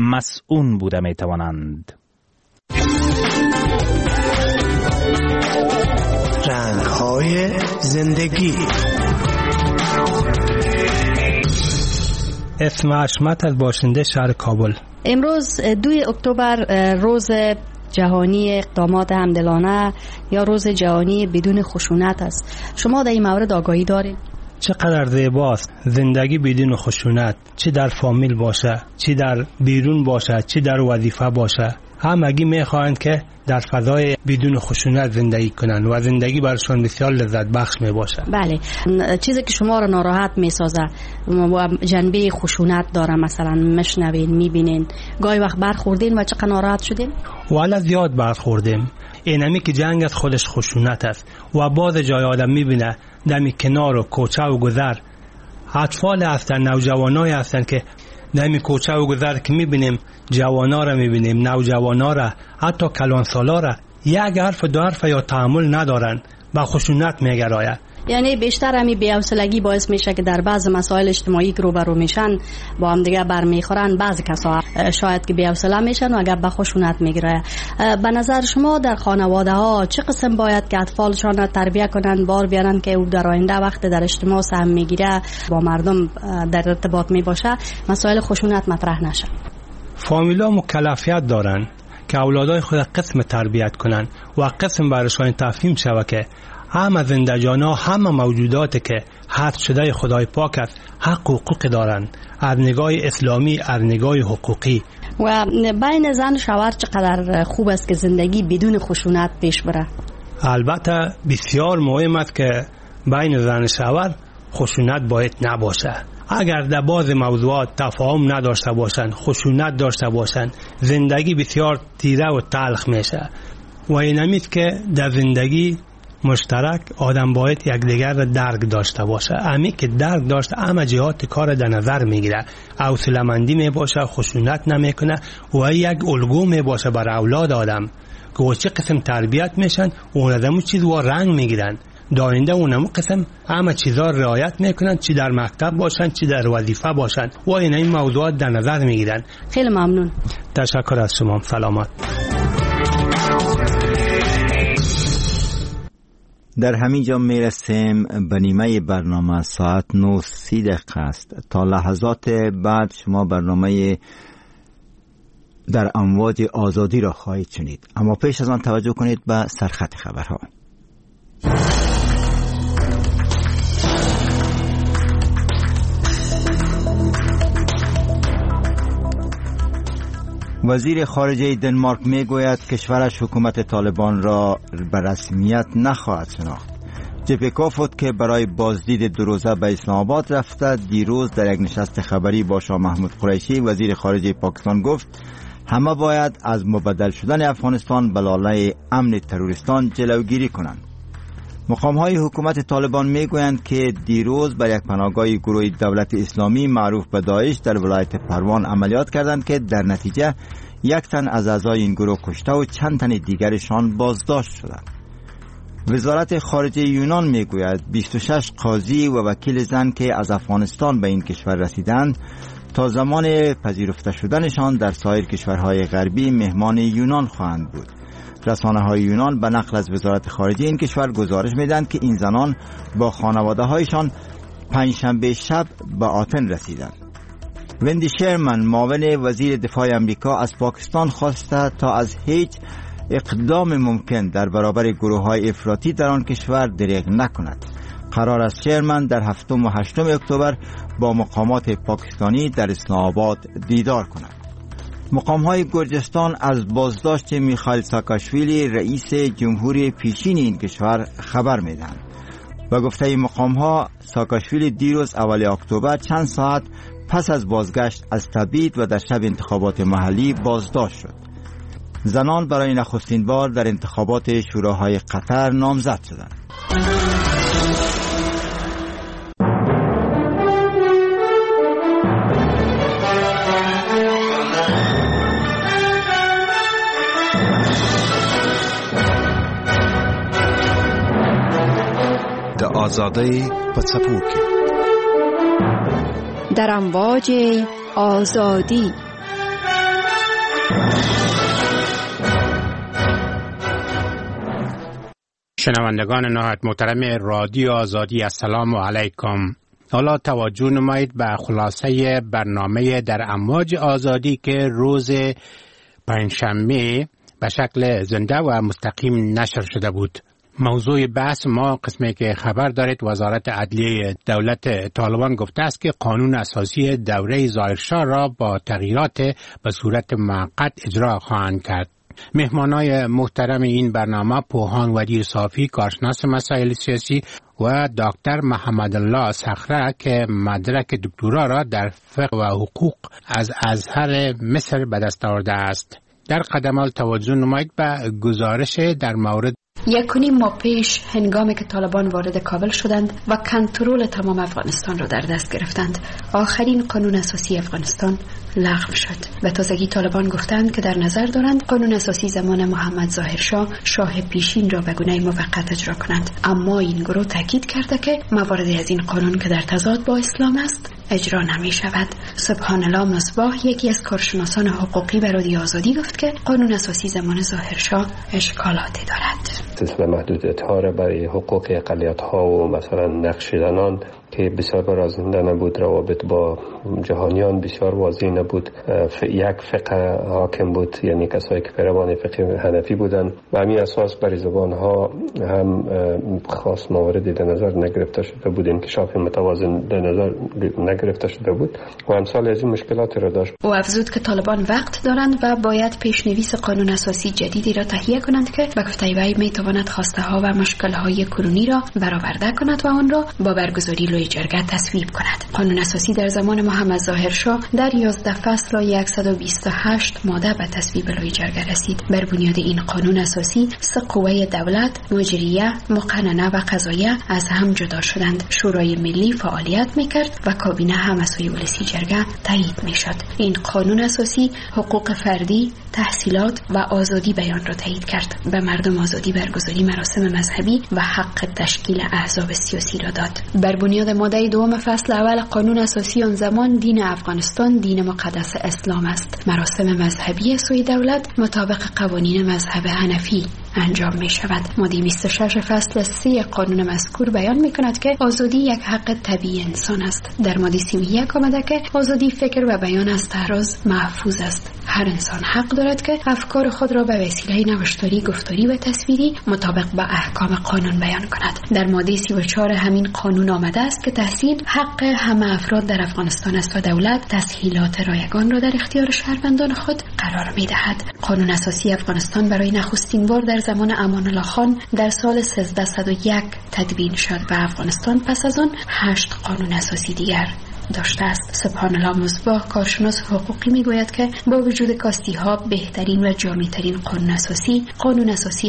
مسئول بوده می‌توانند. رنگ‌های زندگی. اسم حشمت از باشنده شهر کابل. امروز 2 اکتبر روز جهانی اقدامات همدلانه یا روز جهانی بدون خشونت است. شما در این مورد آگاهی دارید؟ چقدر زیباست زندگی بدون خشونت، چه در فامیل باشه، چه در بیرون باشه، چه در وظیفه باشه. همگی میخواهند که در فضای بدون خشونت زندگی کنند و زندگی برشان بسیار لذت بخش می باشه. بله، چیزی که شما را ناراحت میسازه و جنبه خشونت داره، مثلا مشنوین، میبینین، گاهی وقت برخوردین و چقدر ناراحت شدین؟ والا زیاد برخوردیم. اینمی که جنگ از خودش خشونت است و بعض جای آدم میبینه دمی کنار و کوچه و گذر اطفال هستن، نوجوانای هستن که دمی کوچه و گذر که میبینیم جوانا را میبینیم، نوجوانا را، حتی کلان سالا را یک حرف دو حرف یا تحمل ندارن، با خشونت میگراید. یعنی بیشتر همی بی‌حوصلگی باعث میشه که در بعض مسائل اجتماعی که روبرو میشن با هم دیگه برمیخورن، بعضی کسا شاید که بی‌حوصله میشن و اگر به خشونت میگیره. به نظر شما در خانواده ها چه قسم باید که اطفالشان تربیت کنن، بار بیارن که او در آینده وقت در اجتماع سهم میگیره، با مردم در ارتباط میباشه، مسائل خشونت مطرح نشه؟ فامیلا مکلفیت دارن که اولادای خود قسم تربیت کنن و قسم برشان تفهیم شوه که همه زندگیانا، همه موجوداتی که حق شده خدای پاک است حق و حقوق دارند، از نگاه اسلامی، از نگاه حقوقی. و بین زن و شوهر چقدر خوب است که زندگی بدون خشونت پیش بره؟ البته بسیار مهم است که بین زن و شوهر خشونت باید نباشه. اگر در بعض موضوعات تفاهم نداشته باشند، خشونت داشته باشند، زندگی بسیار تیره و تلخ میشه. و اینمیست که در زندگی مشترک آدم باید یکدیگر را درک داشته باشه. امی که درک داشته همه جهات کار در نظر میگیره، حوصله‌مندی میباشه، خشونت نمیکنه و یک الگو میباشه بر اولاد آدم که چه قسم تربیت میشن و اون از همون چیز و رنگ میگیرن. داینده اونمو قسم همه چیزا رعایت میکنن، چی در مکتب باشن چی در وظیفه باشن و این موضوعات در نظر میگیرن. خیلی ممنون. تشکر از شما. سلامت. در همین جا میرسیم به نیمه برنامه. ساعت 9:30 است. تا لحظات بعد شما برنامه در امواج آزادی را خواهید شنید، اما پیش از آن توجه کنید به سرخط خبرها. وزیر خارجه دنمارک میگوید کشورش حکومت طالبان را به رسمیت نخواهد شناخت. جپیکوفوت که برای بازدید 2 روزه به اسلام آباد رفته، دیروز در یک نشست خبری با شاه محمود قریشی وزیر خارجه پاکستان گفت همه باید از مبدل شدن افغانستان به لالای امن تروریستان جلوگیری کنند. مقام‌های حکومت طالبان میگویند که دیروز بر یک پناهگاه گروه دولت اسلامی معروف به داعش در ولایت پروان عملیات کردند که در نتیجه 1 تن از اعضای این گروه کشته و چند تن دیگرشان بازداشت شدند. وزارت خارجه یونان میگوید 26 قاضی و وکیل زن که از افغانستان به این کشور رسیدند تا زمان پذیرفته شدنشان در سایر کشورهای غربی مهمان یونان خواهند بود. رسانه‌های یونان به نقل از وزارت خارجه این کشور گزارش می‌دهند که این زنان با خانواده‌هایشان پنجشنبه شب به آتن رسیدند. وندی شرمن معاون وزیر دفاع آمریکا از پاکستان خواسته تا از هیچ اقدام ممکن در برابر گروه‌های افراطی در آن کشور دریغ نکند. قرار است شرمن در 7 و 8 اکتبر با مقامات پاکستانی در اسلام آباد دیدار کند. مقام‌های گرجستان از بازداشت میخائیل ساکاشویلی رئیس جمهوری پیشین این کشور خبر میدهند. با گفته مقام‌ها ساکاشویلی دیروز اول اکتبر چند ساعت پس از بازگشت از تبعید و در شب انتخابات محلی بازداشت شد. زنان برای نخستین بار در انتخابات شوراهای قطر نامزد شدند. آزادی پڅپوکي در امواج آزادی. شنوندگان نهایت محترم رادیو آزادی، السلام علیکم. حالا توجه نمایید به خلاصه برنامه در امواج آزادی که روز پنجشنبه به شکل زنده و مستقیم نشر شده بود. موضوع بحث ما قسمی که خبر دارید وزارت عدلیه دولت طالبان گفته است که قانون اساسی دوره ظاهرشاه را با تغییرات به صورت موقت اجرا خواهند کرد. مهمانای محترم این برنامه پوهان ودیر صافی، کارشناس مسائل سیاسی و دکتر محمد الله صخره که مدرک دکترا را در فقه و حقوق از ازهر مصر به دست آورده است. در قدم توجه نمایید به گزارش در مورد 1.5 ماه پیش هنگامی که طالبان وارد کابل شدند و کنترل تمام افغانستان را در دست گرفتند، آخرین قانون اساسی افغانستان لغو شد. به تازگی طالبان گفتند که در نظر دارند قانون اساسی زمان محمد ظاهرشاه شاه پیشین را به گونه موقت اجرا کنند، اما این گروه تاکید کرده که مواردی از این قانون که در تضاد با اسلام است اجرا نمی شود. سبحان الله مصباح، یکی از کارشناسان حقوقی به رادیو آزادی، گفت که قانون اساسی زمان ظاهرشاه اشکالاتی دارد. سلسله محدودیت‌ها را برای حقوق اقلیت‌ها و مثلا نقش زنان که بسیار برازنده نبود، روابط با جهانیان بسیار واضح نبود، یک فقه حاکم بود، یعنی کسایی که پیروان فقه حنفی بودند و همین اساس برای زبانها هم خاص مواردی در نظر نگرفته شده بود، انکشاف متوازن در نظر نگرفته شده بود و امثال از این مشکلات را داشت. او افزود که طالبان وقت دارند و باید پیشنویس قانون اساسی جدیدی را تهیه کنند که به گفته وی میتواند خواسته ها و مشکل های کنونی را برآورده کند و آن را با برگزاری جرگه تصویب کند. قانون اساسی در زمان محمد ظاهر شاه در 11 فصل و 128 ماده به تصویب لای جرگه رسید. بر بنیاد این قانون اساسی سه قوه دولت، مجریه، مقننه و قضاییه از هم جدا شدند. شورای ملی فعالیت میکرد و کابینه هم از سوی ولسی جرگه تایید میشد. این قانون اساسی حقوق فردی، تحصیلات و آزادی بیان را تایید کرد. به مردم آزادی برگزاری مراسم مذهبی و حق تشکیل احزاب سیاسی را داد. بر بنیاد ماده دوم فصل اول قانون اساسی آن زمان دین افغانستان دین مقدس اسلام است. مراسم مذهبی سوی دولت مطابق قوانین مذهب حنفی انجام می شود. ماده 26 فصل 3 قانون مذکور بیان می کند که آزادی یک حق طبیعی انسان است. در ماده 31 آمده که آزادی فکر و بیان از تعارض محفوظ است. هر انسان حق دارد که افکار خود را به وسیله نوشتاری، گفتاری و تصویری مطابق با احکام قانون بیان کند. در ماده 34 همین قانون آمده است که تحصیل حق همه افراد در افغانستان است و دولت تسهیلات رایگان را در اختیار شهروندان خود قرار می دهد. قانون اساسی افغانستان برای نخستین بار در زمان امان الله خان در سال 1301 تدوین شد و افغانستان پس از آن 8 قانون اساسی دیگر داشته است. سبحان الله مصباح، کارشناس حقوقی، میگوید که با وجود کاستی ها بهترین و جامع ترین قانون اساسی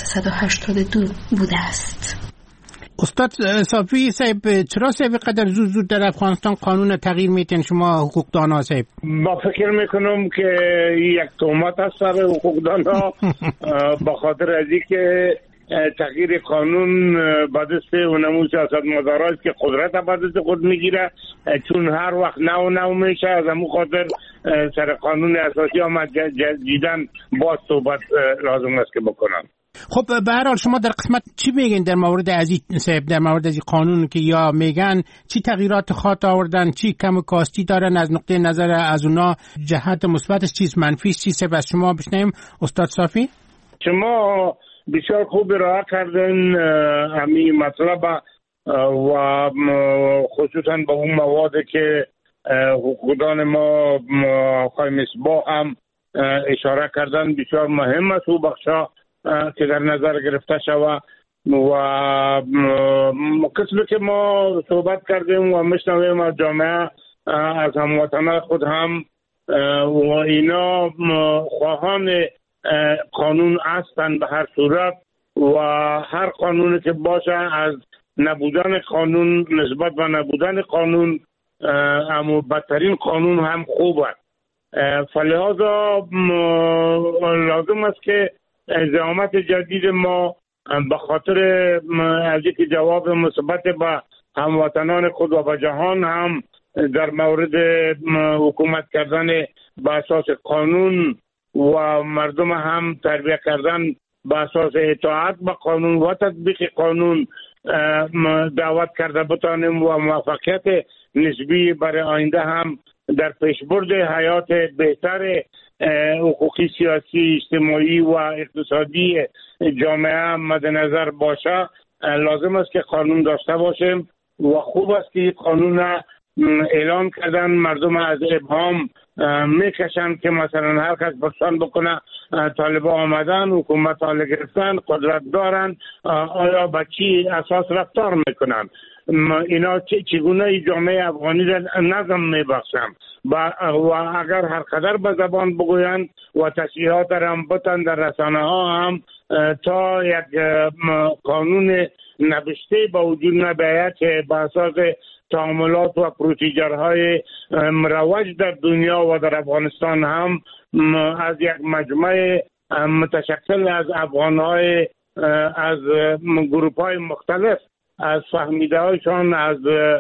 1382 بوده است. استاد صافی صاحب، چرا صاحب قدر زود در افغانستان قانون تغییر میتین شما حقوقدانا صاحب؟ با فکر میکنم که یک تهمت است سر حقوقدانا با خاطر از اینکه تغییر قانون با دست اونمون سیاستمداران که قدرت با دست خود میگیره، چون هر وقت نو میشه از همون خاطر سر قانون اساسی آمد جدیدن باز صحبت لازم است که بکنم. خب به هر حال شما در قسمت چی میگین در مورد از این قانون که یا میگن چی تغییرات خاطر آوردن، چی کم و کاستی دارن، از نقطه نظر از اونا جهت مثبتش چیز، منفیش چیز؟ از شما بشنیم استاد صافی. شما بسیار خوب ارائه کردن همین مطلب و خصوصا به اون مواد که حقوقدان ما آقای مصباح هم اشاره کردن. بسیار مهم است او بخشا که در نظر گرفته شود و قسمی که ما صحبت کردیم و میشنویم از جامعه، از هموطنان خود هم و اینا خواهان قانون هستند به هر صورت و هر قانونی که باشه از نبودن قانون نسبت به نبودن قانون اما بدترین قانون هم خوب است. فلذا لازم است که زعامت جدید ما به خاطر از اینکه جواب مثبت به هموطنان خود و به جهان هم در مورد حکومت کردن به اساس قانون و مردم هم تربیت کردن به اساس اطاعت به قانون و تطبیق قانون دعوت کرده بتانیم و موفقیت نسبی برای آینده هم در پیشبرد حیات بهتر حقوقی، سیاسی، اجتماعی و اقتصادی جامعه مد نظر باشه. لازم است که قانون داشته باشیم و خوب است که قانون اعلان کردن، مردم از ابهام میکشن که مثلا هر کس پرسان بکنه طالبان آمدن، حکومت حال گرفتن، قدرت دارن، آیا به چی اساس رفتار میکنن؟ اینا چگونه جامعه افغانی را نظم میبخشن و اگر هر قدر به زبان بگویند و تصریحات را هم بتن در رسانه ها هم تا یک قانون نوشته با وجود نباید که به اساس تعاملات و پروسیجرهای مروج در دنیا و در افغانستان هم از یک مجمع متشکل از افغانهای از گروپ‌های مختلف، از فهمیده هایشان، از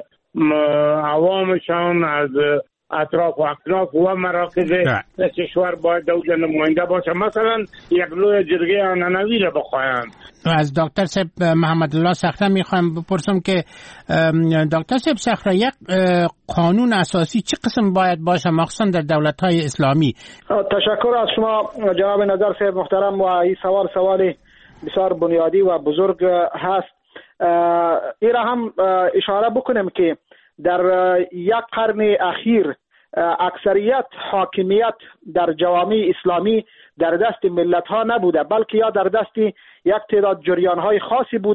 عوامشان، از اطراف و اکناف و مراکز کشور باید دوجه نماینده باشه. مثلا یک لوی جرگه عنعنوی را بخواهند. از دکتر صاحب محمد الله صخره میخوایم بپرسم که دکتر صاحب صخره، یک قانون اساسی چه قسم باید باشه مخصوصا در دولت‌های اسلامی؟ تشکر از شما جناب نظر صاحب محترم و این سوال بسیار بنیادی و بزرگ هست. این را هم اشاره بکنیم که در یک قرن اخیر اکثریت حاکمیت در جوامع اسلامی در دست ملت ها نبوده، بلکه یا در دست یک تعداد جریان های خاصی بوده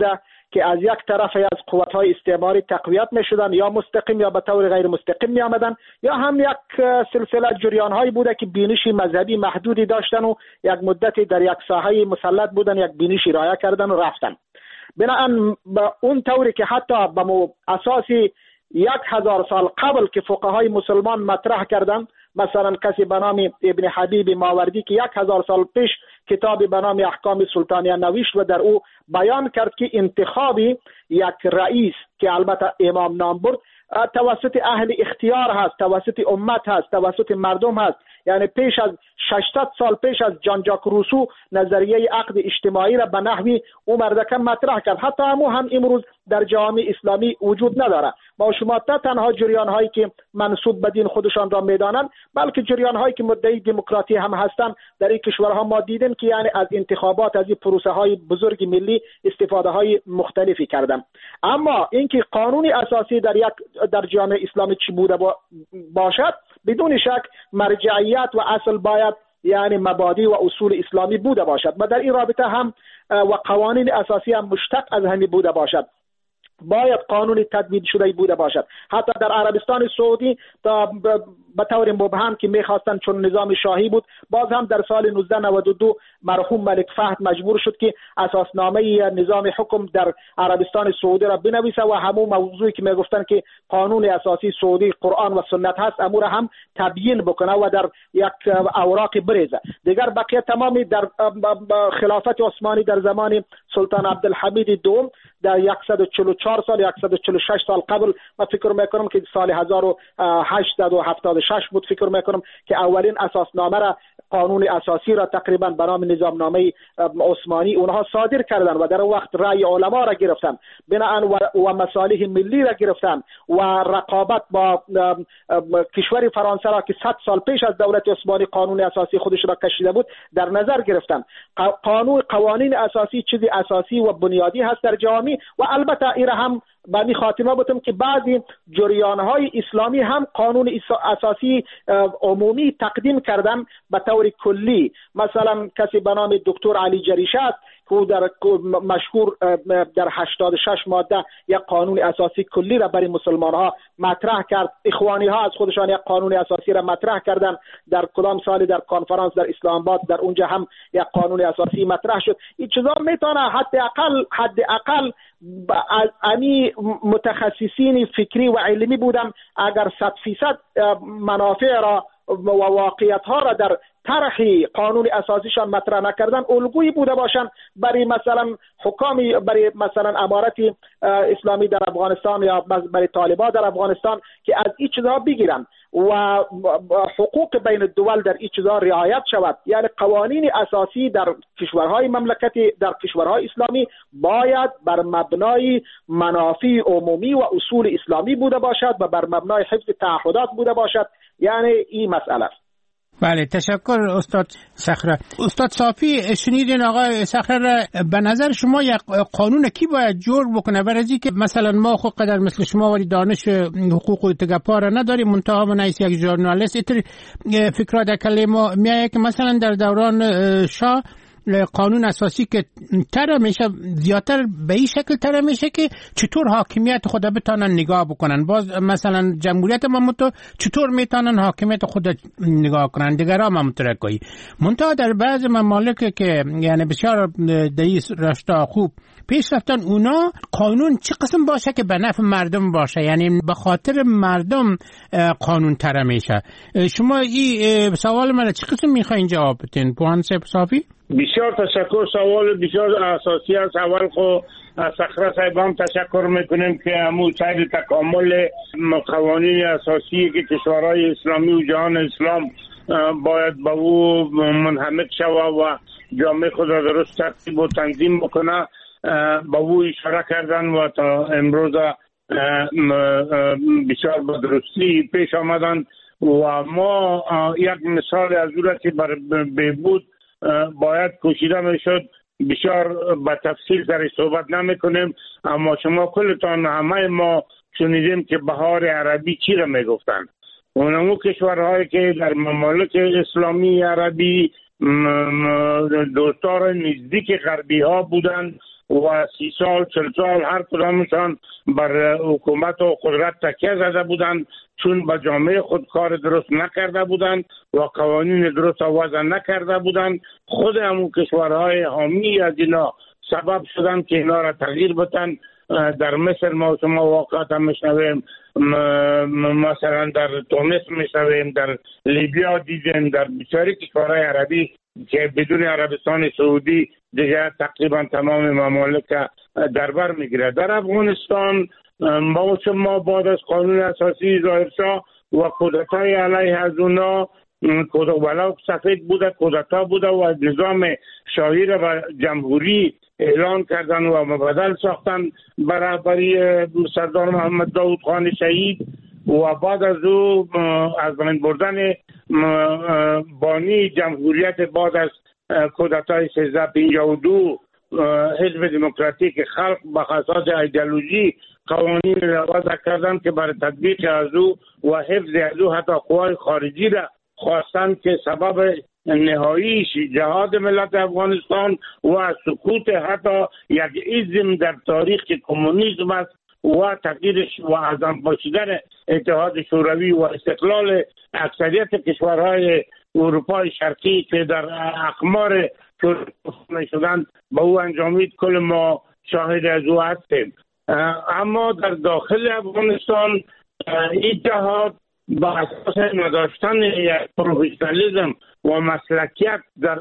که از یک طرف از قوت‌های استعماری تقویت می‌شدند، یا مستقیم یا به طور غیر مستقیم می‌آمدند، یا هم یک سلسله جریان‌هایی بوده که بینش مذهبی محدودی داشتن و یک مدتی در یک ساحه مسلط بودن، یک بینشی رعایت کردن و رفتن. بنابراین اون طوری که حتی به اساسی 1000 سال قبل که فقهای مسلمان مطرح کردن، مثلا کسی به نام ابن حبیب ماوردی که 1000 سال پیش کتابی به نام احکام سلطانیه نوشت و در او بیان کرد که انتخاب یک رئیس که البته امام نام برد توسط اهل اختیار هست، توسط امت هست، توسط مردم هست. یعنی پیش از 600 سال پیش از جان ژاک روسو نظریه عقد اجتماعی را به نحوی او مردکه مطرح کرد. حتی هم امروز در جامعه اسلامی وجود نداره. ما شما تنها جریان هایی که منسوب به دین خودشان را میدانند، بلکه جریان هایی که مدعی دموکراسی هم هستند در این کشورها ما دیدیم که یعنی از انتخابات، از این پروسه های بزرگ ملی استفاده های مختلفی کردند. اما اینکه قانون اساسی در جامعه اسلامی چی بوده باشد، بدون شک مرجعیت و اصل باید یعنی مبادی و اصول اسلامی بوده باشد و در این رابطه هم و قوانین اساسی هم مشتق از همین بوده باشد. باید قانون تدوین شده بوده باشد. حتی در عربستان سعودی تا به طور مبهم که میخواستن، چون نظام شاهی بود، باز هم در سال 1992 مرحوم ملک فهد مجبور شد که اساسنامه نظام حکم در عربستان سعودی را بنویسه و همون موضوعی که میگفتن که قانون اساسی سعودی قرآن و سنت هست امور هم تبیین بکنه و در یک اوراق بریزه. دیگر بقیه تمامی در خلافت عثمانی در زمان سلطان عبدالحمید دوم در 144 سال 146 سال قبل، من فکر میکنم که سال 1876 بود، فکر میکنم که اولین اساسنامه را، قانون اساسی را تقریبا به نام نظامنامه عثمانی اونها صادر کردن و در وقت رأی علما را گرفتن، بناء و مصالح ملی را گرفتن و رقابت با کشور فرانسه را که 100 سال پیش از دولت عثمانی قانون اساسی خودش را کشیده بود در نظر گرفتن. قوانین اساسی چیزی اساسی و بنیادی هست در جامعه و البته این هم به این خاتمه بودم که بعضی جریان‌های اسلامی هم قانون اساسی عمومی تقدیم کردن به طور کلی. مثلا کسی به نام دکتر علی جریشه است که در مشهور در 86 ماده یک قانون اساسی کلی را برای مسلمان ها مطرح کرد. اخوانی ها از خودشان یک قانون اساسی را مطرح کردن در کدام سالی در کنفرانس در اسلام آباد، در اونجا هم یک قانون اساسی مطرح شد. این چیزا میتونه حداقل از امی متخصصین فکری و علمی بودن اگر 100% منافع را و واقعیت ها را در طرح قانون اساسیشان مطرح نکردن الگویی بوده باشند برای مثلا حکامی، برای مثلا امارت اسلامی در افغانستان یا برای طالبان در افغانستان که از این چیزها بگیرن و حقوق بین الدول در این چیزها رعایت شود. یعنی قوانین اساسی در کشورهای مملکتی، در کشورهای اسلامی باید بر مبنای منافع عمومی و اصول اسلامی بوده باشد و بر مبنای حفظ تعهدات بوده باشد. یعنی این مسئله است. بله، تشکر استاد صخره. استاد صافی، شنیدین آقای صخره، به نظر شما یک قانون کی باید جور بکنه؟ برای که مثلا ما خود قدر مثل شما ولی دانش حقوق و تگپا را نداریم، منتها من یک ژورنالیست اتر فکرات کلی ما میایه که مثلا در دوران شاه قانون اساسی که طرح میشه زیادتر به این شکل طرح میشه که چطور حاکمیت خود بتونن نگاه بکنن. باز مثلا جمهوریت ماموتو چطور میتونن حاکمیت خود نگاه کنن، دیگرها ماموترکایی. منتها در بعض ممالک که یعنی بسیار دایس رشتا خوب پیش رفتن، اونا قانون چه قسم باشه که به نفع مردم باشه، یعنی به خاطر مردم قانون طرح میشه. شما این سوال من چه قسم میخواین جواب بدین پوان صافی؟ بسیار تشکر. سوال بسیار اساسی است. اول خو از صخره صاحبان تشکر میکنیم که همون سعی تکامل قوانین اساسی که کشورهای اسلامی و جهان اسلام باید به او منحمد شود و جامعه خود را درست ترتیب و تنظیم بکنه به او اشاره کردن و تا امروز بسیار به درستی پیش آمدن و ما یک مثال از او را که بر بهبود باید کوشیده میشد بسیار به تفصیل در صحبت نمی کنیم، اما شما کلتان همه ما شنیدیم که بهار عربی چی را می گفتن. اونمو کشورهایی که در ممالک اسلامی عربی دوستار نزدیک غربی ها بودند و 30 سال 40 سال هر کدامشان بر حکومت و قدرت تکیه زده بودند، چون به جامعه خود کار درست نکرده بودند و قوانین درست وضع نکرده بودند. خود همون کشورهای حامی از اینا سبب شدند که اینا را تغییر بدن. در مصر ما شما واقعات هم میشنویم، مثلا در تونس میشنویم، در لیبیا دیدیم، در بسیاری کشورهای عربی که بدون عربستان سعودی دیگه تقریبا تمام ممالک در بر میگیره. در افغانستان ما بعد از قانون اساسی ظاهرشاه و کودتای علیه از اونا، ولو سفید بوده کودتا بوده و نظام شاهی را به جمهوری اعلان کردن و مبدل ساختن برابری سردار محمد داود خان شهید و بعد از او از بین بردن بانی جمهوریت بعد از کودتای 1352 حزب دموکراتیک خلق به اساس ایدئولوژی قوانین را وضع کردن که برای تطبیق از او و حفظ از او حتی قوای خارجی را خواستند که سبب نهاییش جهاد ملت افغانستان و سقوط حتی یک ایزم در تاریخ کمونیسم است و تغییرش و اعظم باشیدن اتحاد شوروی و استقلال اکثریت کشورهای اروپای شرقی که در اقمار شدن به او انجامید. کل ما شاهد از او هستیم. اما در داخل افغانستان این جهاد با اساس نداشتن یک پروفشنالیسم و مسلکیت در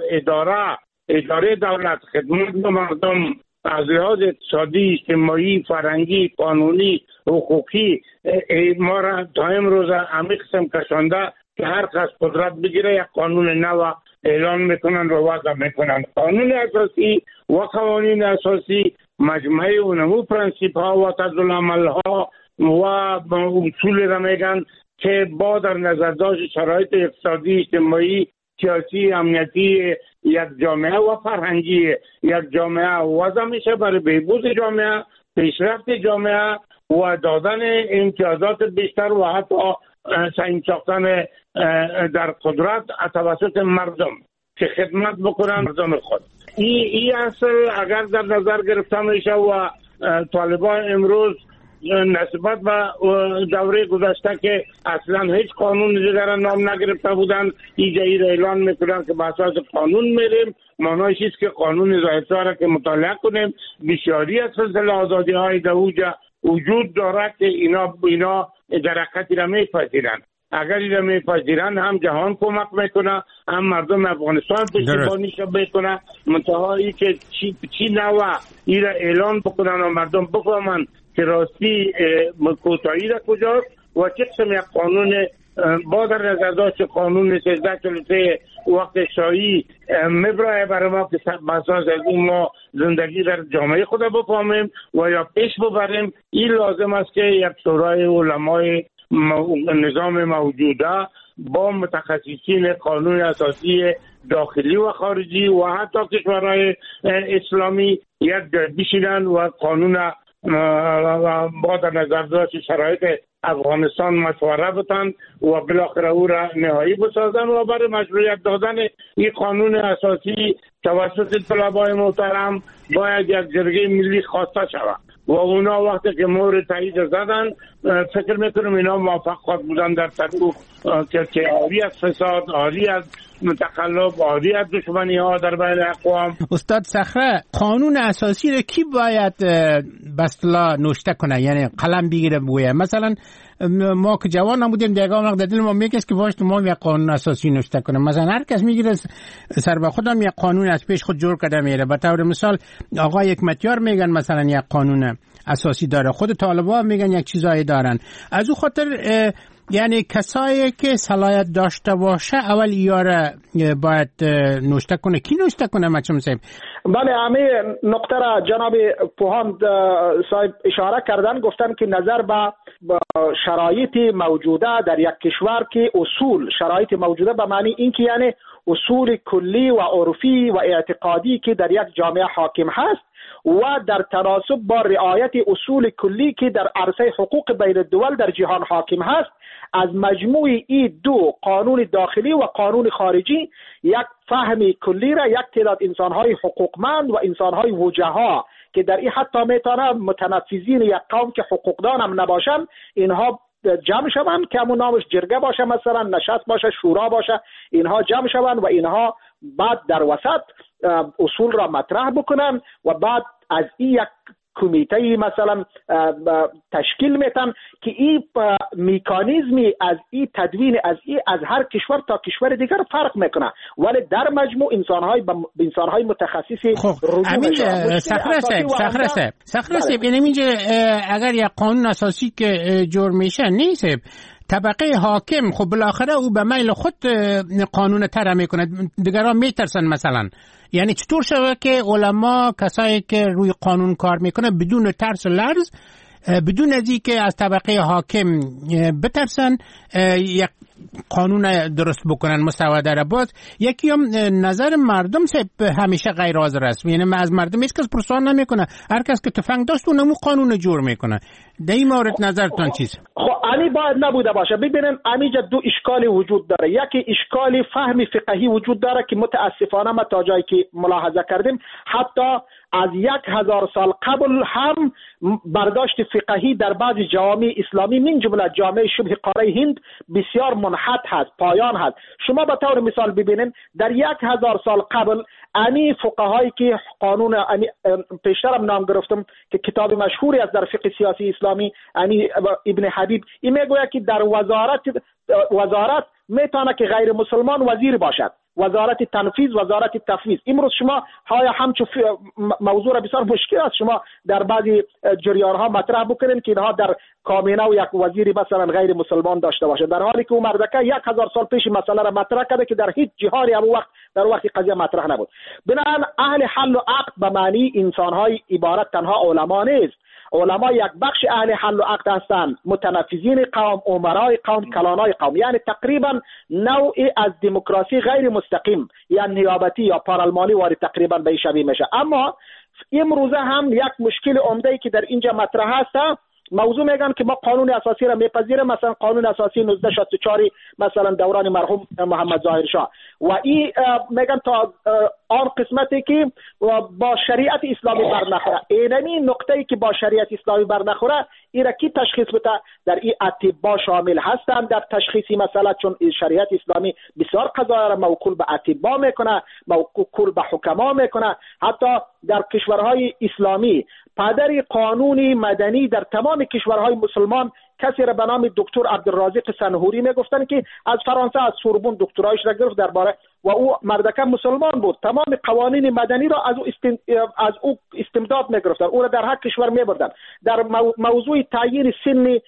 اداره دولت، خدمت به مردم از لحاظ اقتصادی، اجتماعی، فرهنگی، قانونی، حقوقی ما را تا امروز عمیق کشانده که هر کس قدرت بگیره یک قانون نو اعلان میکنن و وضع میکنن. قانون اساسی و قوانین اساسی مجموعه اونمو پرنسیپ ها و طرزالعمل ها و اصول را میگن که با در نظر داشت شرایط اقتصادی، اجتماعی، سیاسی، امنیتی یک جامعه و فرهنگی یک جامعه وضع میشه برای بهبود جامعه، پیشرفت جامعه و دادن امتیازات بیشتر و حتی تعیین ساختن در قدرت توسط مردم که خدمت بکنن مردم خود. این اصل اگر در نظر گرفته میشه و طالبان امروز نسبت به دوره گذشته که اصلا هیچ قانون دیگر نام نگرفته بودن ایجایی را اعلان میکنن که به اساس قانون میریم، معنایش است که قانون ظاهرشاه را که مطالعه کنیم بسیاری از سلسله آزادی های در اوجا وجود دارد که اینا در حقیقت را میپذیرن. اگر اینا میپذیرن هم جهان کمک میکنه هم مردم افغانستان پشتیبانیش میکنه. منتهایی که چی نوع ای را اعلان بکنن و مردم بفهمن که راستی کوتاهی را کجاست و چه قسم یک قانون با در نظر داشت قانون 1343 وقت شاهی مبرای برای ما که بساز از اون ما زندگی در جامعه خود بفهمیم و یا پیش ببریم. این لازم است که یک شورای علمای نظام موجوده با متخصصین قانون اساسی داخلی و خارجی و حتی کشورهای اسلامی یک بشینن و قانون با در نظر داشت شرایط افغانستان مشوره بتن و بالاخره او را نهایی بسازن و برای مشروعیت دادن این قانون اساسی توسط طلبای محترم باید یک جرگه ملی خواسته شود و اونا وقتی که مهر تایید زدن فکر میکنم اینا موفق خواهد بودن در تطبیق که عاری از فساد، عاری از تقلب، عاری از دشمنی ها در بین اقوام. استاد صخره، قانون اساسی رو کی باید به اصطلاح نوشته کنه، یعنی قلم بگیره بگویه؟ مثلا ما که جوان نبودیم دیگه وقت دل ما میکس که باش ما یک قانون اساسی نوشته کنه. مثلا هر کس میگیره سر به خودم یک قانون از پیش خود جور کرده میره. به طور مثال آقای حکمتیار میگن مثلا یک قانون اساسی داره، خود طالبان میگن یک چیزایی دارن. از او خاطر یعنی کسایی که صلاحیت داشته باشه اول یاره باید نوشته کنه. کی نوشته کنه مچم صاحب؟ بله، همین نقطه را جناب پوهان صاحب اشاره کردن، گفتن که نظر به شرایط موجوده در یک کشور که اصول شرایط موجوده به معنی این که یعنی اصول کلی و عرفی و اعتقادی که در یک جامعه حاکم هست و در تناسب با رعایت اصول کلی که در عرصه حقوق بین الدول در جهان حاکم هست، از مجموع این دو قانون داخلی و قانون خارجی یک فهم کلی را یک تعداد انسان‌های حقوقمند و انسان‌های وجها که در این حتی میتونه متنفذین یک قوم که حقوقدان هم نباشن اینها جمع شوند که همون نامش جرگه باشه، مثلا نشست باشه، شورا باشه، اینها جمع شوند و اینها بعد در وسط اصول را مطرح بکنن و بعد از این یک کمیته مثلا تشکیل میتن که این مکانیزمی از این تدوین از هر کشور تا کشور دیگر فرق میکنه، ولی در مجموع انسانهای متخصصی امین صخره صاحب اینجا اگر یک قانون اساسی که جور میشه نیست طبقه حاکم خب بالاخره او به میل خود قانون طرح میکنه، دیگران میترسن مثلا. یعنی چطور شود که علما کسایی که روی قانون کار میکنه بدون ترس و لرز، بدون از اینکه از طبقه حاکم بترسن یک قانون درست بکنن مسوده را؟ باز یکی هم نظر مردم همیشه غیر حاضر است، یعنی از مردم هیچ کس پرسان نمیکنه، هر کس که تفنگ داشت اونمو قانون جور میکنه. در این مورد نظرتون چیست؟ خب امی باید نبوده باشه. ببینن امیجا دو اشکالی وجود داره. یکی اشکالی فهم فقهی وجود داره که متاسفانه ما تا جایی که ملاحظه کردیم حتی از 1000 سال قبل هم برداشت فقهی در بعضی جوامع اسلامی من جمله جامعه شبه قاره هند بسیار منحط هست، پایان هست. شما به طور مثال ببینید در 1000 سال قبل امی فقهایی که قانون پیشترم نام گرفتم که کتاب مشهوری از در فقه سیاسی اسلامی امی ابن حبیب این میگوید که در وزارت میتونه که غیر مسلمان وزیر باشد، وزارت تنفیذ، وزارت تفویض. امروز شما های همچو موضوع بسیار مشکل است شما در بعضی جریان ها مطرح بکنین که اینها در کابینه و یک وزیری مثلا غیر مسلمان داشته باشه، در حالی که اون مردکه 1000 سال پیش مسئله را مطرح کرده که در هیچ جهانی ابو وقت در وقت قضیه مطرح نبود. بنابراین اهل حل و عقد به معنی انسان های عبارت تنها علما نیست. علما یک بخش اهل حل و عقد هستند، متنفذین قوم، امرای قوم، کلانای قوم، یعنی تقریبا نوعی از دموکراسی غیر مستقیم یا نیابتی یا پارلمانی وارد تقریبا به شبیه میشه. اما امروزه هم یک مشکل عمده‌ای که در اینجا مطرح هست، موضوع میگن که ما قانون اساسی را میپذیریم، مثلا قانون اساسی 1964 مثلا دوران مرحوم محمد ظاهر شاه، و این میگن تا آن قسمتی که با شریعت اسلامی برنخوره. اینمی نقطه‌ای که با شریعت اسلامی برنخوره این را کی تشخیص بده؟ در این اطباء شامل هستند در تشخیصی مسئله، چون شریعت اسلامی بسیار قضایا را موکول به اطباء میکنه، موکول به حکما میکنه. حتی در کشورهای اسلامی پدر قانون مدنی در تمام کشورهای مسلمان کسی را به نام دکتر عبدالرازق سنهوری میگفتن که از فرانسه از سوربون دکترایش را گرفت درباره و او مردکه مسلمان بود. تمام قوانین مدنی را از او استمداد میگرفتن، او را در هر کشور میبردن. در موضوع تعیین سن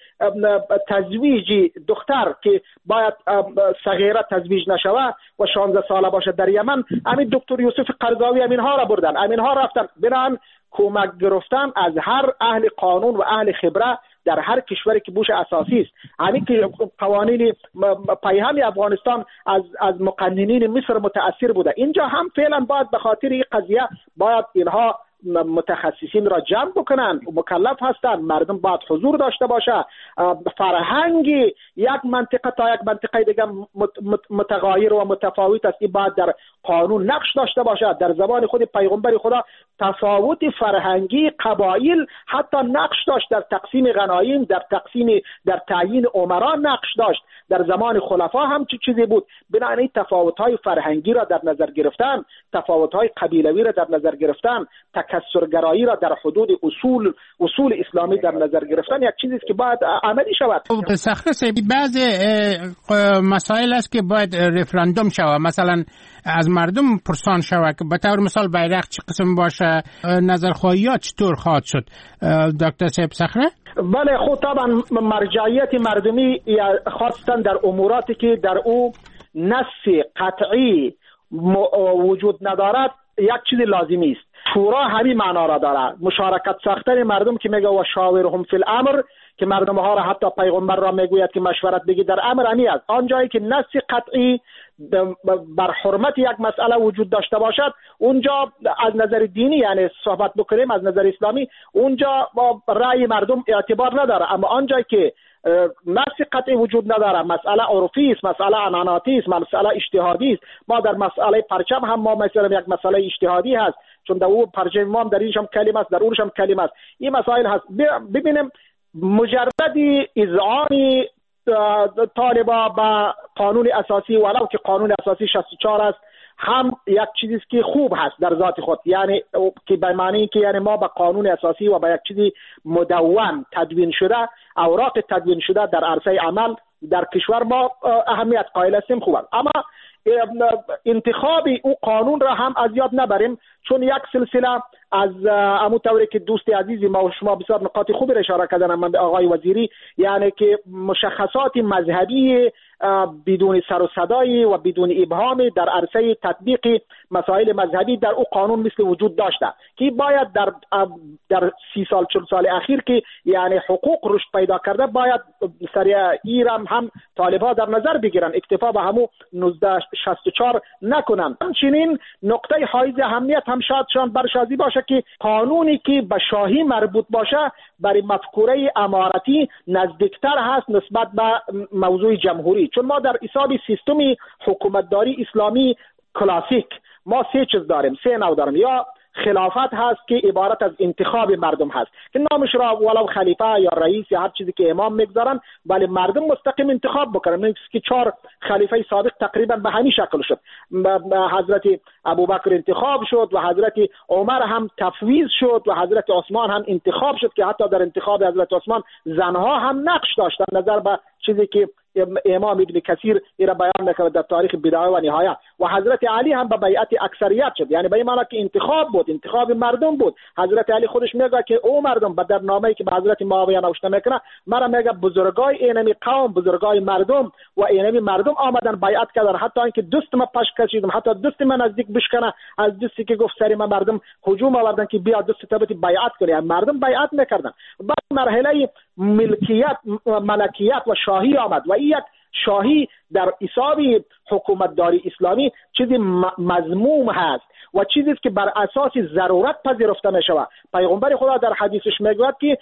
تزویج دختر که باید صغیره تزویج نشوه و 16 ساله باشه در یمن، همین دکتر یوسف قرضاوی همینها را بردن، همینها رفتن. بنابراین کمک گرفتن از هر اهل قانون و اهل خبره در هر کشوری که بوش اساسی است. همین که قوانین پیهم افغانستان از مقننین مصر متاثر بوده. اینجا هم فعلا باید به خاطر این قضیه باید اینها متخصصین را جمع بکنن، مکلف هستند، مردم باید حضور داشته باشه. فرهنگ یک منطقه تا یک منطقه دیگه متغایر و متفاوت است، این باید در قانون نقش داشته باشه. در زمان خود پیغمبر خدا تفاوت فرهنگی قبایل حتی نقش داشت، در تقسیم غنایم، در تعیین امرا نقش داشت. در زمان خلفا هم چیزی بود. بنابراین تفاوت‌های فرهنگی را در نظر گرفتن، تفاوت‌های قبیلوی را در نظر گرفتن، تکثرگرایی را در حدود اصول اسلامی در نظر گرفتن یک چیزی است که باید عملی شود. صخره صاحب بعض مسائل است که باید رفراندوم شود، مثلا از مردم پرسان شود که به طور مثال بیرق چه قسم باشه، نظرخواهیات چطور خواهد شد. دکتر صاحب صخره؟ بله خود طبعا مرجعیت مردمی خواستن در اموراتی که در او نص قطعی وجود ندارد یک چیز لازمی است. شورا همین معنا را داره، مشارکت ساختن مردم که میگه و شاورهم فی الامر، که مردم ها را حتی پیغمبر را میگوید که مشورت بگی در امر همی است. آنجایی که نص قطعی بر حرمت یک مسئله وجود داشته باشد اونجا از نظر دینی یعنی صحبت بکنیم از نظر اسلامی اونجا با رأی مردم اعتبار نداره. اما آنجایی که نقص قطعی وجود نداره. مسئله عرفی است، مسئله عنعناتی است، مسئله اجتهادی است. ما در مسئله پرچم هم ما مثلا یک مسئله اجتهادی هست، چون در اون پرچم ما در اینش هم کلمه است، در اونش هم کلمه است. این مسائل هست. ببینیم مجرد اذعان طالبا به قانون اساسی، ولو که قانون اساسی 64 است، هم یک چیزی است که خوب هست در ذات خود، یعنی که به معنی که یعنی ما به قانون اساسی و به یک چیزی مدون تدوین شده، اوراق تدوین شده در عرصه عمل در کشور ما اهمیت قائل هستیم، خوب است. اما انتخاب او قانون را هم از یاد نبریم، چون یک سلسله از همون طوری که دوست عزیزی ما و شما بسیار نقاط خوبی را اشاره کردن من به آقای وزیری، یعنی که مشخصات مذهبی بدون سر و صدایی و بدون ابهام در عرصه تطبیق مسائل مذهبی در او قانون مثل وجود داشته که باید در 30 سال 40 سال اخیر که یعنی حقوق رشد پیدا کرده، باید سریع ایران هم طالبا در نظر بگیرن، اکتفا به همون 1964 نکنن. همچنین نقطه حائز اهمیت هم شاید برشازی باشه که قانونی که به شاهی مربوط باشه برای مفکوره امارتی نزدیکتر هست نسبت به موضوع جمهوری، چون ما در حساب سیستمی حکومتداری اسلامی کلاسیک ما 3 چیز داریم، 3 نوع داریم. یا خلافت هست که عبارت از انتخاب مردم هست که نامش را ولو خلیفه یا رئیس یا هر چیزی که امام میگذارن، ولی مردم مستقیم انتخاب بکنن. مثل که 4 خلیفه سابق تقریبا به همین شکل شد. حضرت ابوبکر انتخاب شد و حضرت عمر هم تفویض شد و حضرت عثمان هم انتخاب شد که حتی در انتخاب حضرت عثمان زنها هم نقش داشتن، نظر به چیزی که امام ابن کثیر ایرا بیان میکنه در تاریخ بدایه و نهایه. و حضرت علی هم به بیعت اکثریت شد، یعنی به این معنی که انتخاب بود، انتخاب مردم بود. حضرت علی خودش میگه که او مردم در نامه‌ای که به حضرت معاویه نوشته میکنه، مرا میگه بزرگای اینمی قوم، بزرگای مردم و اینمی مردم آمدن بیعت کردن، حتی اینکه دست ما پاش کشیدم، حتی دست من نزدیک بشکنه از دستی که گفت سری ما مردم هجوم آوردن که بیا دست تبت بیعت کنی، مردم بیعت میکردن. بعد مرحله ملکیت، ملکیت و شاهی آمد و این یک شاهی در حساب حکومتداری اسلامی چیزی مذموم هست و چیزی که بر اساس ضرورت پذیرفته می شود. پیغمبر خدا در حدیثش میگوید که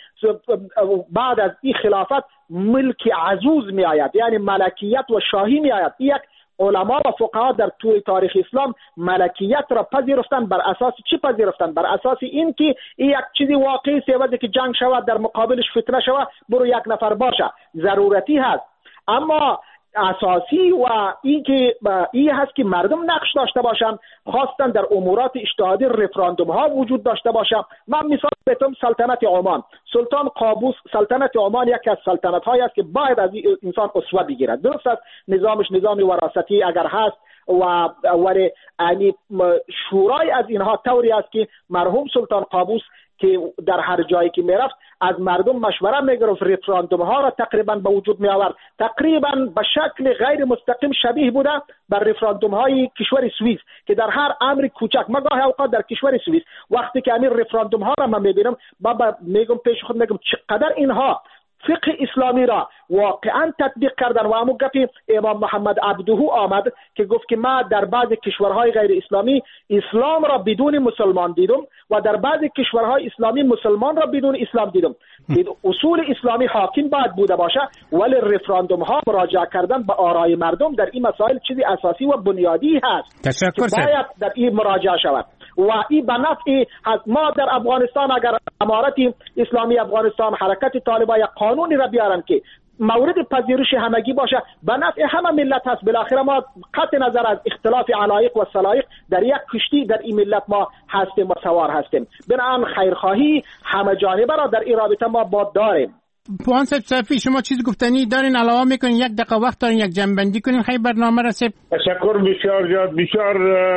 بعد از این خلافت ملک عزوز می آید، یعنی ملکیت و شاهی می آید. یک علما و فقها در طول تاریخ اسلام ملکیت را پذیرفتن. بر اساس چی پذیرفتن؟ بر اساس این که این یک چیزی واقعی سیوزی که جنگ شود در مقابلش فتنه شود برو یک نفر باشه، ضرورتی هست. اما اساسی و این که این هست که مردم نقش داشته باشن، خواستن در امورات اجتهادی رفراندوم ها وجود داشته باشه. من مثال بزنم، سلطنت عمان، سلطان قابوس سلطنت عمان یکی از سلطنت هایی است که باید از این انسان اسوه بگیرد. درست است نظامش نظام وراثتی اگر هست و ولی یعنی شورای از اینها طوری است که مرحوم سلطان قابوس که در هر جایی که میرفت از مردم مشوره میگرفت، رفراندوم ها را تقریبا به وجود می آورد، تقریبا به شکل غیر مستقیم شبیه بوده بر رفراندوم های کشور سوئیس که در هر امر کوچک، ما گاهی اوقات در کشور سوئیس وقتی که همین رفراندوم ها را من میبینم بابا میگم پیش خود میگم چقدر اینها فقه اسلامی را واقعا تطبیق کردن. و همون گپی امام محمد عبدهو آمد که گفت که ما در بعض کشورهای غیر اسلامی اسلام را بدون مسلمان دیدم و در بعض کشورهای اسلامی مسلمان را بدون اسلام دیدم. اصول اسلامی حاکم باید بوده باشه، ولی رفراندوم ها مراجعه کردن به آرای مردم در این مسائل چیزی اساسی و بنیادی هست که باید در این مراجعه شود و این به نفع ما در افغانستان. اگر امارت اسلامی افغانستان، حرکت طالبان یا قانونی را بیارن که مورد پذیرش همگی باشه، به نفع همه ملت هست. بالاخره ما قطع نظر از اختلاف علایق و سلایق در یک کشتی در این ملت ما هستیم و سوار هستیم. بنابراین خیرخواهی همه جانبه را در این رابطه ما با داریم. پوان صفی شما چیز گفتنی دارین علاوه میکنین؟ یک دقیقه وقت دارین یک جنبندی کنین خیلی برنامه رسید. تشکر بسیار زیاد، بسیار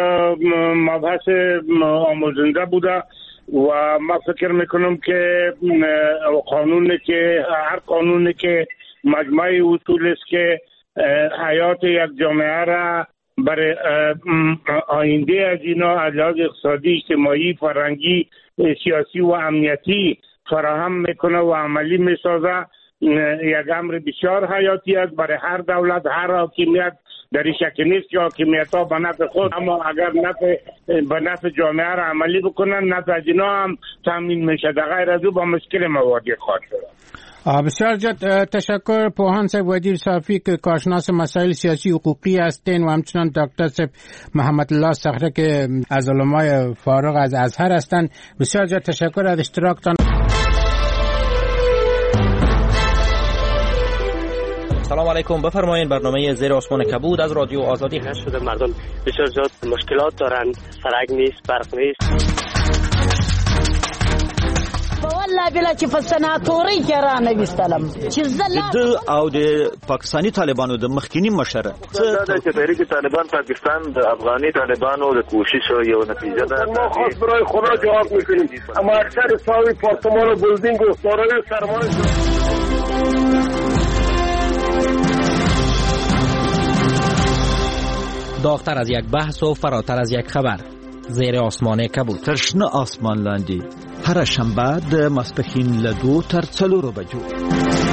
مبحث آموزنده بوده و ما فکر میکنم که قانونی که هر قانونی که مجمع اصول است که حیات یک جامعه را برای آینده از اینا از لحاظ اقتصادی، اجتماعی، فرهنگی، سیاسی و امنیتی فراهم میکنه و عملی میسازه، یک امر بسیار حیاتی است برای هر دولت، هر حاکمیت. در این شک نیست که حاکمیت ها به نفع خود، اما اگر به نفع جامعه را عملی بکنن نفع از اینا هم تامین میشه، در غیر از او با مشکل مواجه خواهد شد. بسیار زیاد تشکر پوهان صاحب ودیر صافی که کارشناس مسائل سیاسی حقوقی هستین و همچنان دکتر صاحب محمد الله صخره که از علمای فارغ از ازهر هستند. بسیار زیاد تشکر از اشتراکتان. سلام علیکم، بفرمایید. برنامه زیر آسمان کبود از رادیو آزادی هست. شده مردم بسیار زیاد مشکلات دارند، سرک نیست، برق نیست. والله بلا چې په سناتوري کې را نوستلم چې د او د پاکستانی طالبانو د مخکینی مشر دا چې تحریک طالبان پاکستان د افغاني طالبانو د کوشش یو نتیجه ده. ما خاص برای خدا جواب میکنیم، اما اکثر ساوی پارتمان و بلدینگ و دارای سرمایه داغتر از یک بحث و فراتر از یک خبر. زیر آسمان کبود. ترشنه آسمان لاندی هر شنبه د ماسپښین له 2 تر 4 بجو.